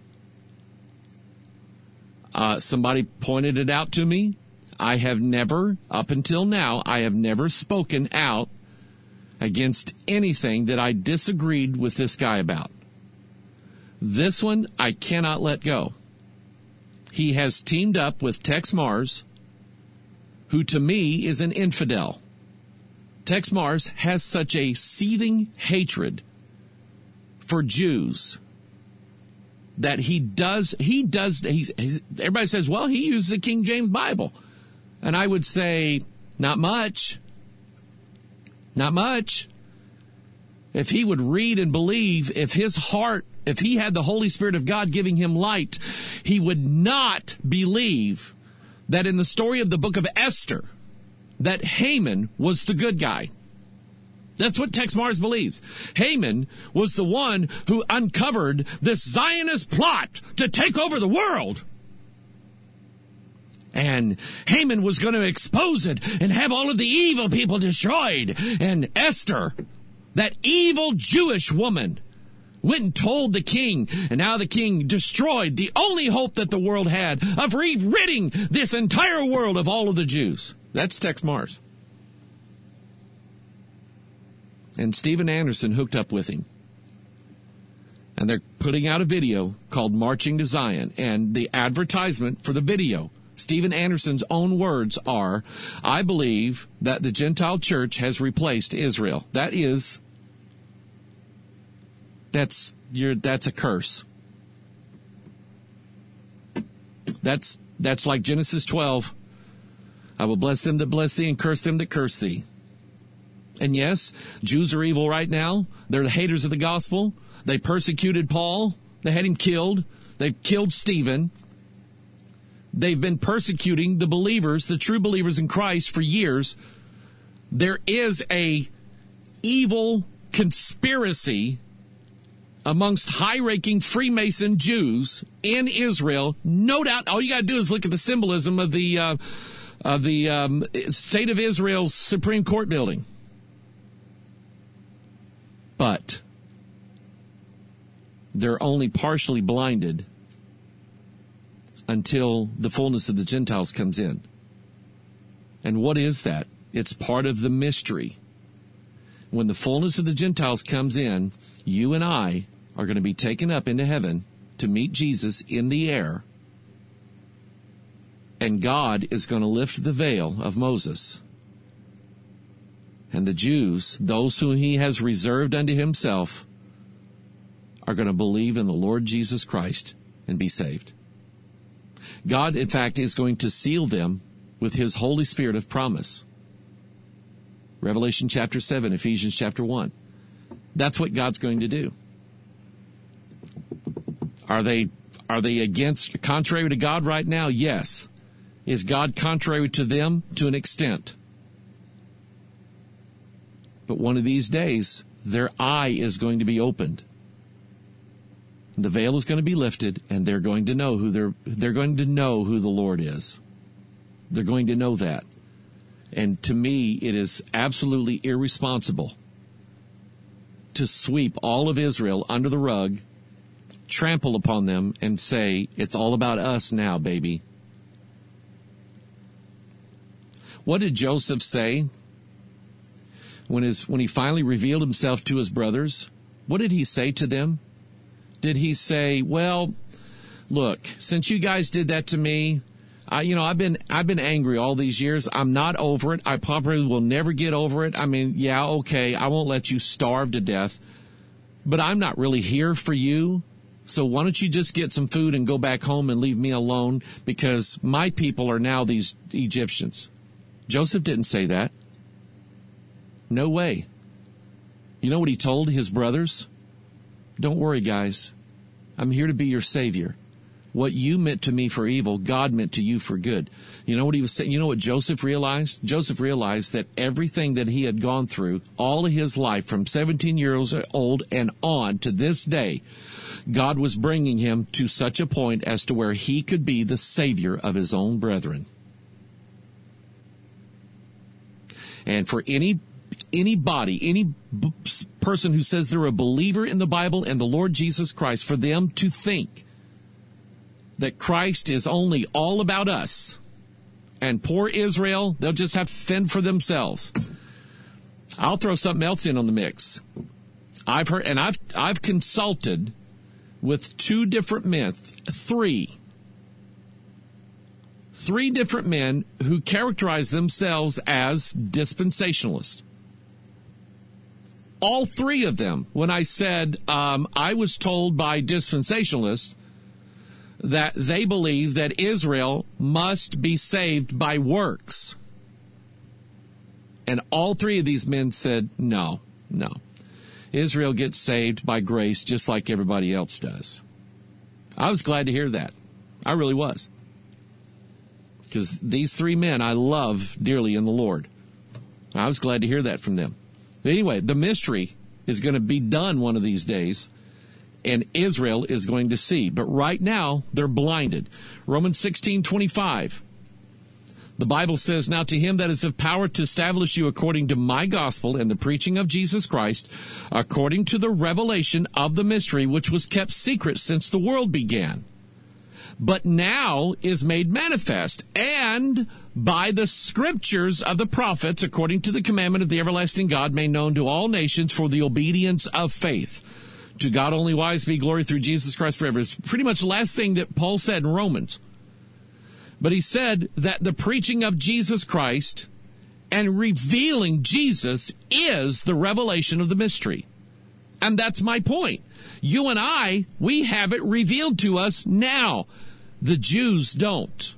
Uh, somebody pointed it out to me. I have never, up until now, I have never spoken out against anything that I disagreed with this guy about. This one, I cannot let go. He has teamed up with Tex Mars, who to me is an infidel. Tex Mars has such a seething hatred for Jews that he does, he does, he's, he's, everybody says, well, he uses the King James Bible. And I would say, not much. Not much. If he would read and believe, if his heart, if he had the Holy Spirit of God giving him light, he would not believe that in the story of the book of Esther, that Haman was the good guy. That's what Tex Mars believes. Haman was the one who uncovered this Zionist plot to take over the world. And Haman was going to expose it and have all of the evil people destroyed. And Esther, that evil Jewish woman, went and told the king, and now the king destroyed the only hope that the world had of ridding this entire world of all of the Jews. That's Tex Mars. And Steven Anderson hooked up with him. And they're putting out a video called Marching to Zion. And the advertisement for the video, Steven Anderson's own words are, I believe that the Gentile church has replaced Israel. That is, that's, you're, that's a curse. That's, that's like Genesis twelve. I will bless them that bless thee and curse them that curse thee. And yes, Jews are evil right now. They're the haters of the gospel. They persecuted Paul. They had him killed. They killed Stephen. They've been persecuting the believers, the true believers in Christ for years. There is a evil conspiracy amongst high-ranking Freemason Jews in Israel. No doubt, all you got to do is look at the symbolism of the uh, of the um, State of Israel's Supreme Court building. But they're only partially blinded until the fullness of the Gentiles comes in. And what is that? It's part of the mystery. When the fullness of the Gentiles comes in, you and I are going to be taken up into heaven to meet Jesus in the air. And God is going to lift the veil of Moses. And the Jews, those whom he has reserved unto himself, are going to believe in the Lord Jesus Christ and be saved. God, in fact, is going to seal them with his Holy Spirit of promise. Revelation chapter seven, Ephesians chapter one. That's what God's going to do. Are they, are they against, contrary to God right now? Yes. Is God contrary to them? To an extent. But one of these days, their eye is going to be opened. The veil is going to be lifted, and they're going to know who they're, they're going to know who the Lord is. They're going to know that. And to me, it is absolutely irresponsible to sweep all of Israel under the rug, trample upon them, and say, it's all about us now, baby. What did Joseph say when his when he finally revealed himself to his brothers? What did he say to them? Did he say, well, look, since you guys did that to me, I, you know, I've been I've been angry all these years. I'm not over it. I probably will never get over it. I mean, yeah, okay, I won't let you starve to death, but I'm not really here for you. So why don't you just get some food and go back home and leave me alone, because my people are now these Egyptians. Joseph didn't say that. No way. You know what he told his brothers? Don't worry, guys. I'm here to be your savior. What you meant to me for evil, God meant to you for good. You know what he was saying? You know what Joseph realized? Joseph realized that everything that he had gone through all of his life, from seventeen years old and on to this day, God was bringing him to such a point as to where he could be the savior of his own brethren. And for any anybody, any b- person who says they're a believer in the Bible and the Lord Jesus Christ, for them to think that Christ is only all about us and poor Israel, they'll just have to fend for themselves. I'll throw something else in on the mix. I've heard, and I've I've consulted with two different men, three, three different men who characterize themselves as dispensationalists. All three of them, when I said um, I was told by dispensationalists that they believe that Israel must be saved by works. And all three of these men said, no, no. Israel gets saved by grace just like everybody else does. I was glad to hear that. I really was. Because these three men I love dearly in the Lord. I was glad to hear that from them. But anyway, the mystery is going to be done one of these days, and Israel is going to see. But right now, they're blinded. Romans sixteen twenty-five. The Bible says, now to him that is of power to establish you according to my gospel and the preaching of Jesus Christ, according to the revelation of the mystery which was kept secret since the world began, but now is made manifest, and by the scriptures of the prophets, according to the commandment of the everlasting God, made known to all nations for the obedience of faith. To God only wise be glory through Jesus Christ forever. It's pretty much the last thing that Paul said in Romans. But he said that the preaching of Jesus Christ and revealing Jesus is the revelation of the mystery. And that's my point. You and I, we have it revealed to us now. The Jews don't.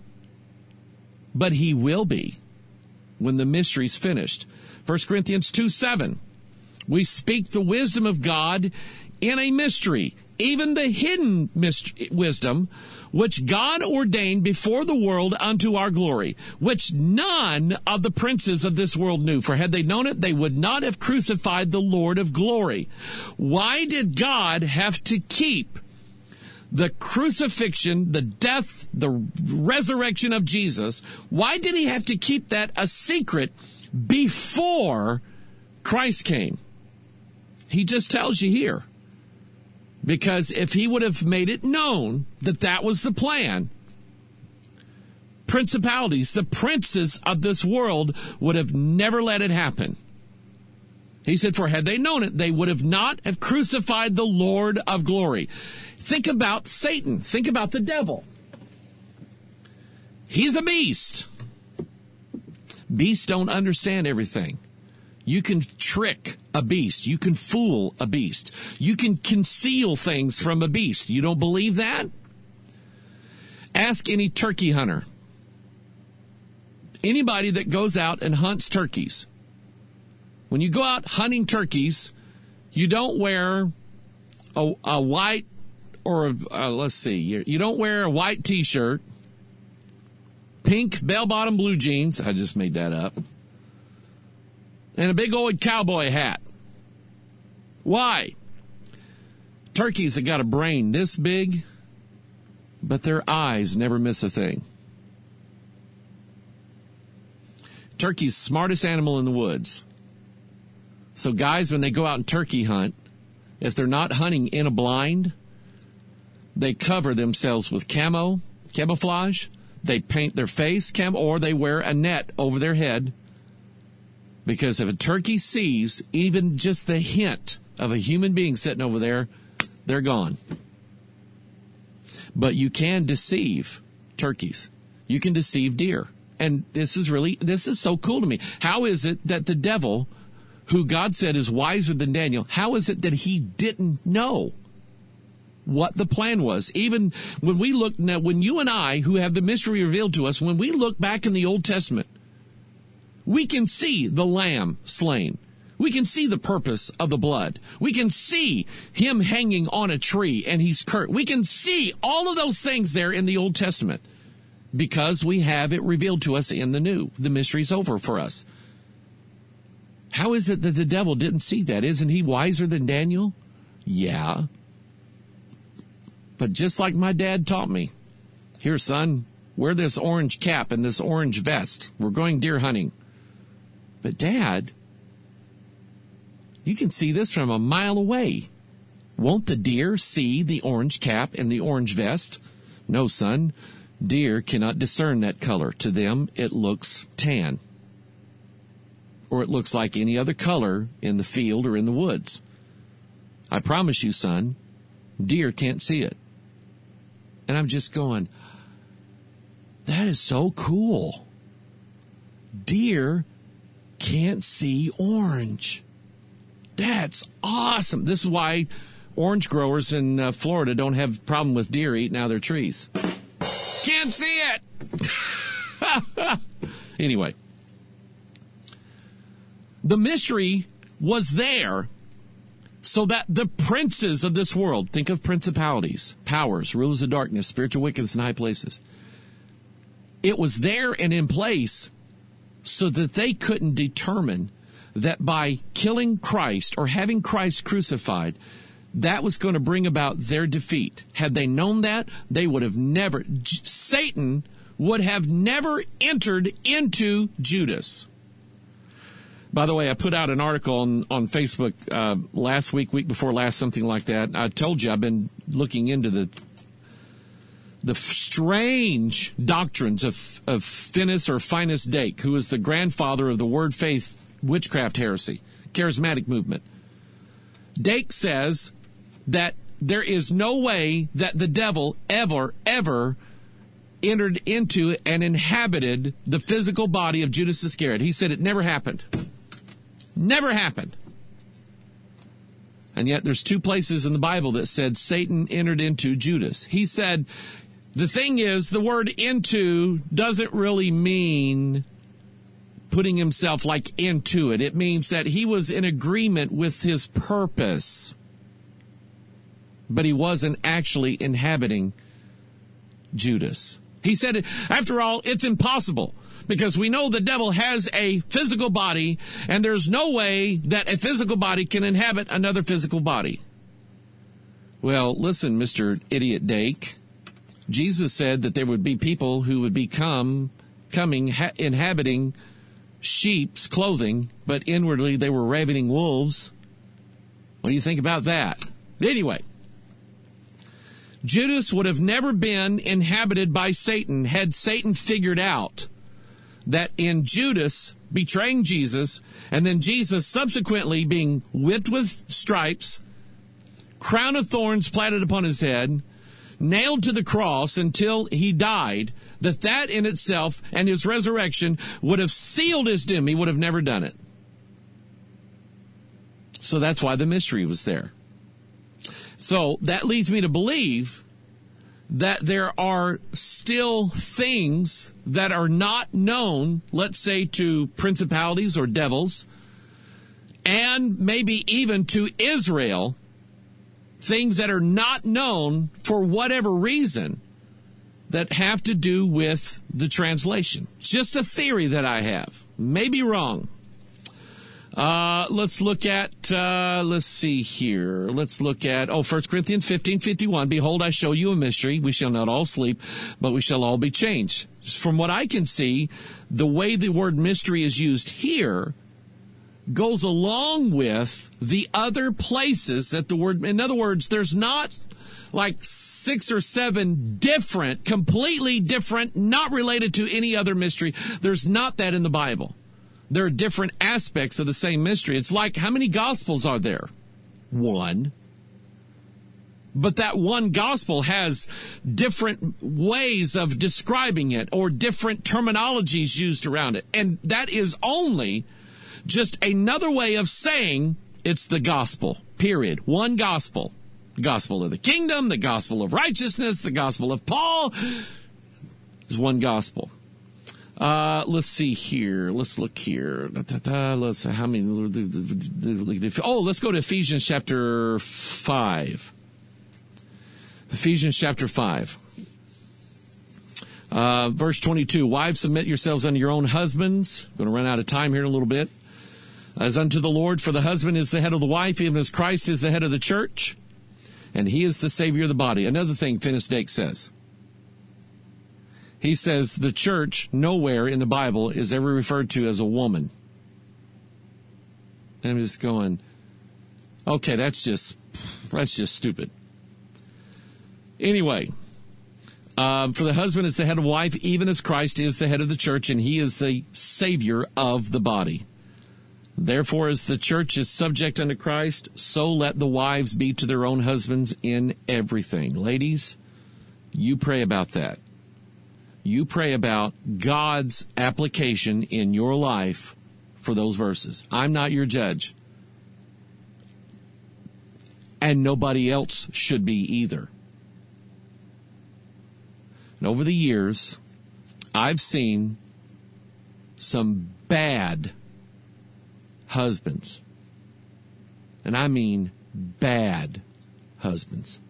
But he will be when the mystery's finished. First Corinthians two seven. We speak the wisdom of God in a mystery, even the hidden mystery, wisdom, which God ordained before the world unto our glory, which none of the princes of this world knew. For had they known it, they would not have crucified the Lord of glory. Why did God have to keep the crucifixion, the death, the resurrection of Jesus? Why did he have to keep that a secret before Christ came? He just tells you here. Because if he would have made it known that that was the plan, principalities, the princes of this world, would have never let it happen. He said, for had they known it, they would have not have crucified the Lord of glory. Think about Satan. Think about the devil. He's a beast. Beasts don't understand everything. You can trick a beast. You can fool a beast. You can conceal things from a beast. You don't believe that? Ask any turkey hunter. Anybody that goes out and hunts turkeys. When you go out hunting turkeys, you don't wear a, a white or, a, uh, let's see, you, you don't wear a white T-shirt, pink bell-bottom blue jeans, I just made that up, and a big old cowboy hat. Why? Turkeys have got a brain this big, but their eyes never miss a thing. Turkey's the smartest animal in the woods. So guys, when they go out and turkey hunt, if they're not hunting in a blind, they cover themselves with camo, camouflage. They paint their face, cam, or they wear a net over their head. Because if a turkey sees even just the hint of a human being sitting over there, they're gone. But you can deceive turkeys. You can deceive deer. And this is really, this is so cool to me. How is it that the devil, who God said is wiser than Daniel, how is it that he didn't know what the plan was? Even when we look, now when you and I, who have the mystery revealed to us, when we look back in the Old Testament, we can see the lamb slain. We can see the purpose of the blood. We can see him hanging on a tree and he's cursed. We can see all of those things there in the Old Testament because we have it revealed to us in the New. The mystery's over for us. How is it that the devil didn't see that? Isn't he wiser than Daniel? Yeah. But just like my dad taught me, here, son, wear this orange cap and this orange vest. We're going deer hunting. But, Dad, you can see this from a mile away. Won't the deer see the orange cap and the orange vest? No, son. Deer cannot discern that color. To them, it looks tan. Or it looks like any other color in the field or in the woods. I promise you, son, deer can't see it. And I'm just going, that is so cool. Deer can't see orange. That's awesome. This is why orange growers in uh, Florida don't have a problem with deer eating out of their trees. Can't see it. Anyway, the mystery was there so that the princes of this world, think of principalities, powers, rulers of darkness, spiritual wickedness in high places. It was there and in place so that they couldn't determine that by killing Christ or having Christ crucified, that was going to bring about their defeat. Had they known that, they would have never, Satan would have never entered into Judas. By the way, I put out an article on, on Facebook uh, last week, week before last, something like that. I told you I've been looking into the the strange doctrines of, of Finis or Finis Dake, who is the grandfather of the Word Faith witchcraft heresy, charismatic movement. Dake says that there is no way that the devil ever, ever entered into and inhabited the physical body of Judas Iscariot. He said it never happened. Never happened. And yet there's two places in the Bible that said Satan entered into Judas. He said, the thing is, the word into doesn't really mean putting himself like into it. It means that he was in agreement with his purpose, but he wasn't actually inhabiting Judas. He said, after all, it's impossible because we know the devil has a physical body and there's no way that a physical body can inhabit another physical body. Well, listen, Mister Idiot Dake. Jesus said that there would be people who would become coming ha- inhabiting sheep's clothing, but inwardly they were ravening wolves. What do you think about that? Anyway, Judas would have never been inhabited by Satan had Satan figured out that in Judas betraying Jesus and then Jesus subsequently being whipped with stripes, crown of thorns planted upon his head, nailed to the cross until he died, that that in itself and his resurrection would have sealed his doom. He would have never done it. So that's why the mystery was there. So that leads me to believe that there are still things that are not known, let's say to principalities or devils, and maybe even to Israel, things that are not known for whatever reason that have to do with the translation. Just a theory that I have. Maybe wrong. Uh, let's look at, uh, let's see here. Let's look at, oh, First Corinthians fifteen fifty-one. Behold, I show you a mystery. We shall not all sleep, but we shall all be changed. From what I can see, the way the word mystery is used here goes along with the other places that the word, in other words, there's not like six or seven different, completely different, not related to any other mystery. There's not that in the Bible. There are different aspects of the same mystery. It's like, how many gospels are there? One. But that one gospel has different ways of describing it or different terminologies used around it. And that is only just another way of saying it's the gospel, period. One gospel. The gospel of the kingdom, the gospel of righteousness, the gospel of Paul. There's one gospel. Uh, let's see here. Let's look here. Let's how many? Oh, let's go to Ephesians chapter five. Ephesians chapter five, uh, verse twenty-two. Wives, submit yourselves unto your own husbands. I'm going to run out of time here in a little bit. As unto the Lord, for the husband is the head of the wife, even as Christ is the head of the church, and he is the Savior of the body. Another thing Finis Dake says. He says the church nowhere in the Bible is ever referred to as a woman. And I'm just going, okay, that's just, that's just stupid. Anyway, uh, for the husband is the head of the wife, even as Christ is the head of the church, and he is the Savior of the body. Therefore, as the church is subject unto Christ, so let the wives be to their own husbands in everything. Ladies, you pray about that. You pray about God's application in your life for those verses. I'm not your judge. And nobody else should be either. And over the years, I've seen some bad husbands. And I mean bad husbands.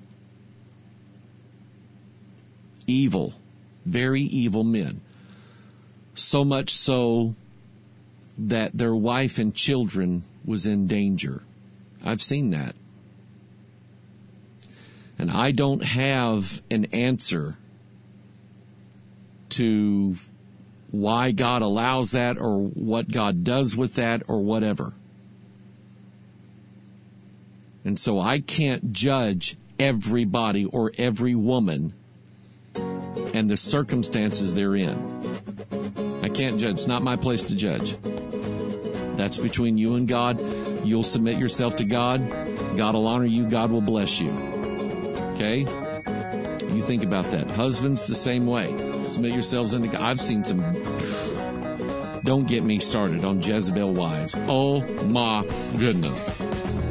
Evil. Very evil men. So much so that their wife and children was in danger. I've seen that. And I don't have an answer to why God allows that or what God does with that or whatever. And so I can't judge everybody or every woman and the circumstances they're in. I can't judge. It's not my place to judge. That's between you and God. You'll submit yourself to God. God will honor you. God will bless you. Okay? You think about that. Husbands, the same way. Submit yourselves unto God. I've seen some... Don't get me started on Jezebel wives. Oh, my goodness.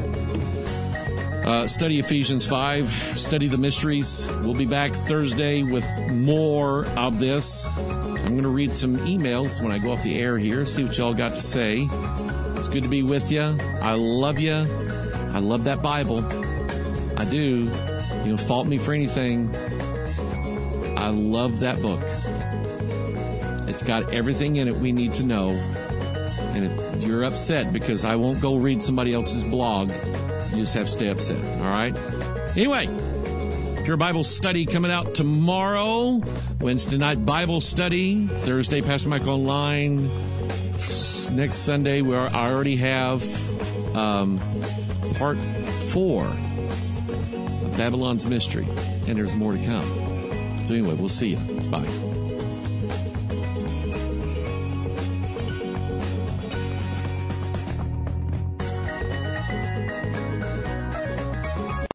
Uh, study Ephesians five. Study the mysteries. We'll be back Thursday with more of this. I'm going to read some emails when I go off the air here, see what y'all got to say. It's good to be with you. I love you. I love that Bible. I do. You know, fault me for anything. I love that book. It's got everything in it we need to know. And if you're upset because I won't go read somebody else's blog, you just have to stay upset. All right? Anyway, Pure Bible Study coming out tomorrow. Wednesday night Bible study. Thursday, Pastor Mike Online. Next Sunday, we are, I already have um, part four of Babylon's Mystery. And there's more to come. So anyway, we'll see you. Bye.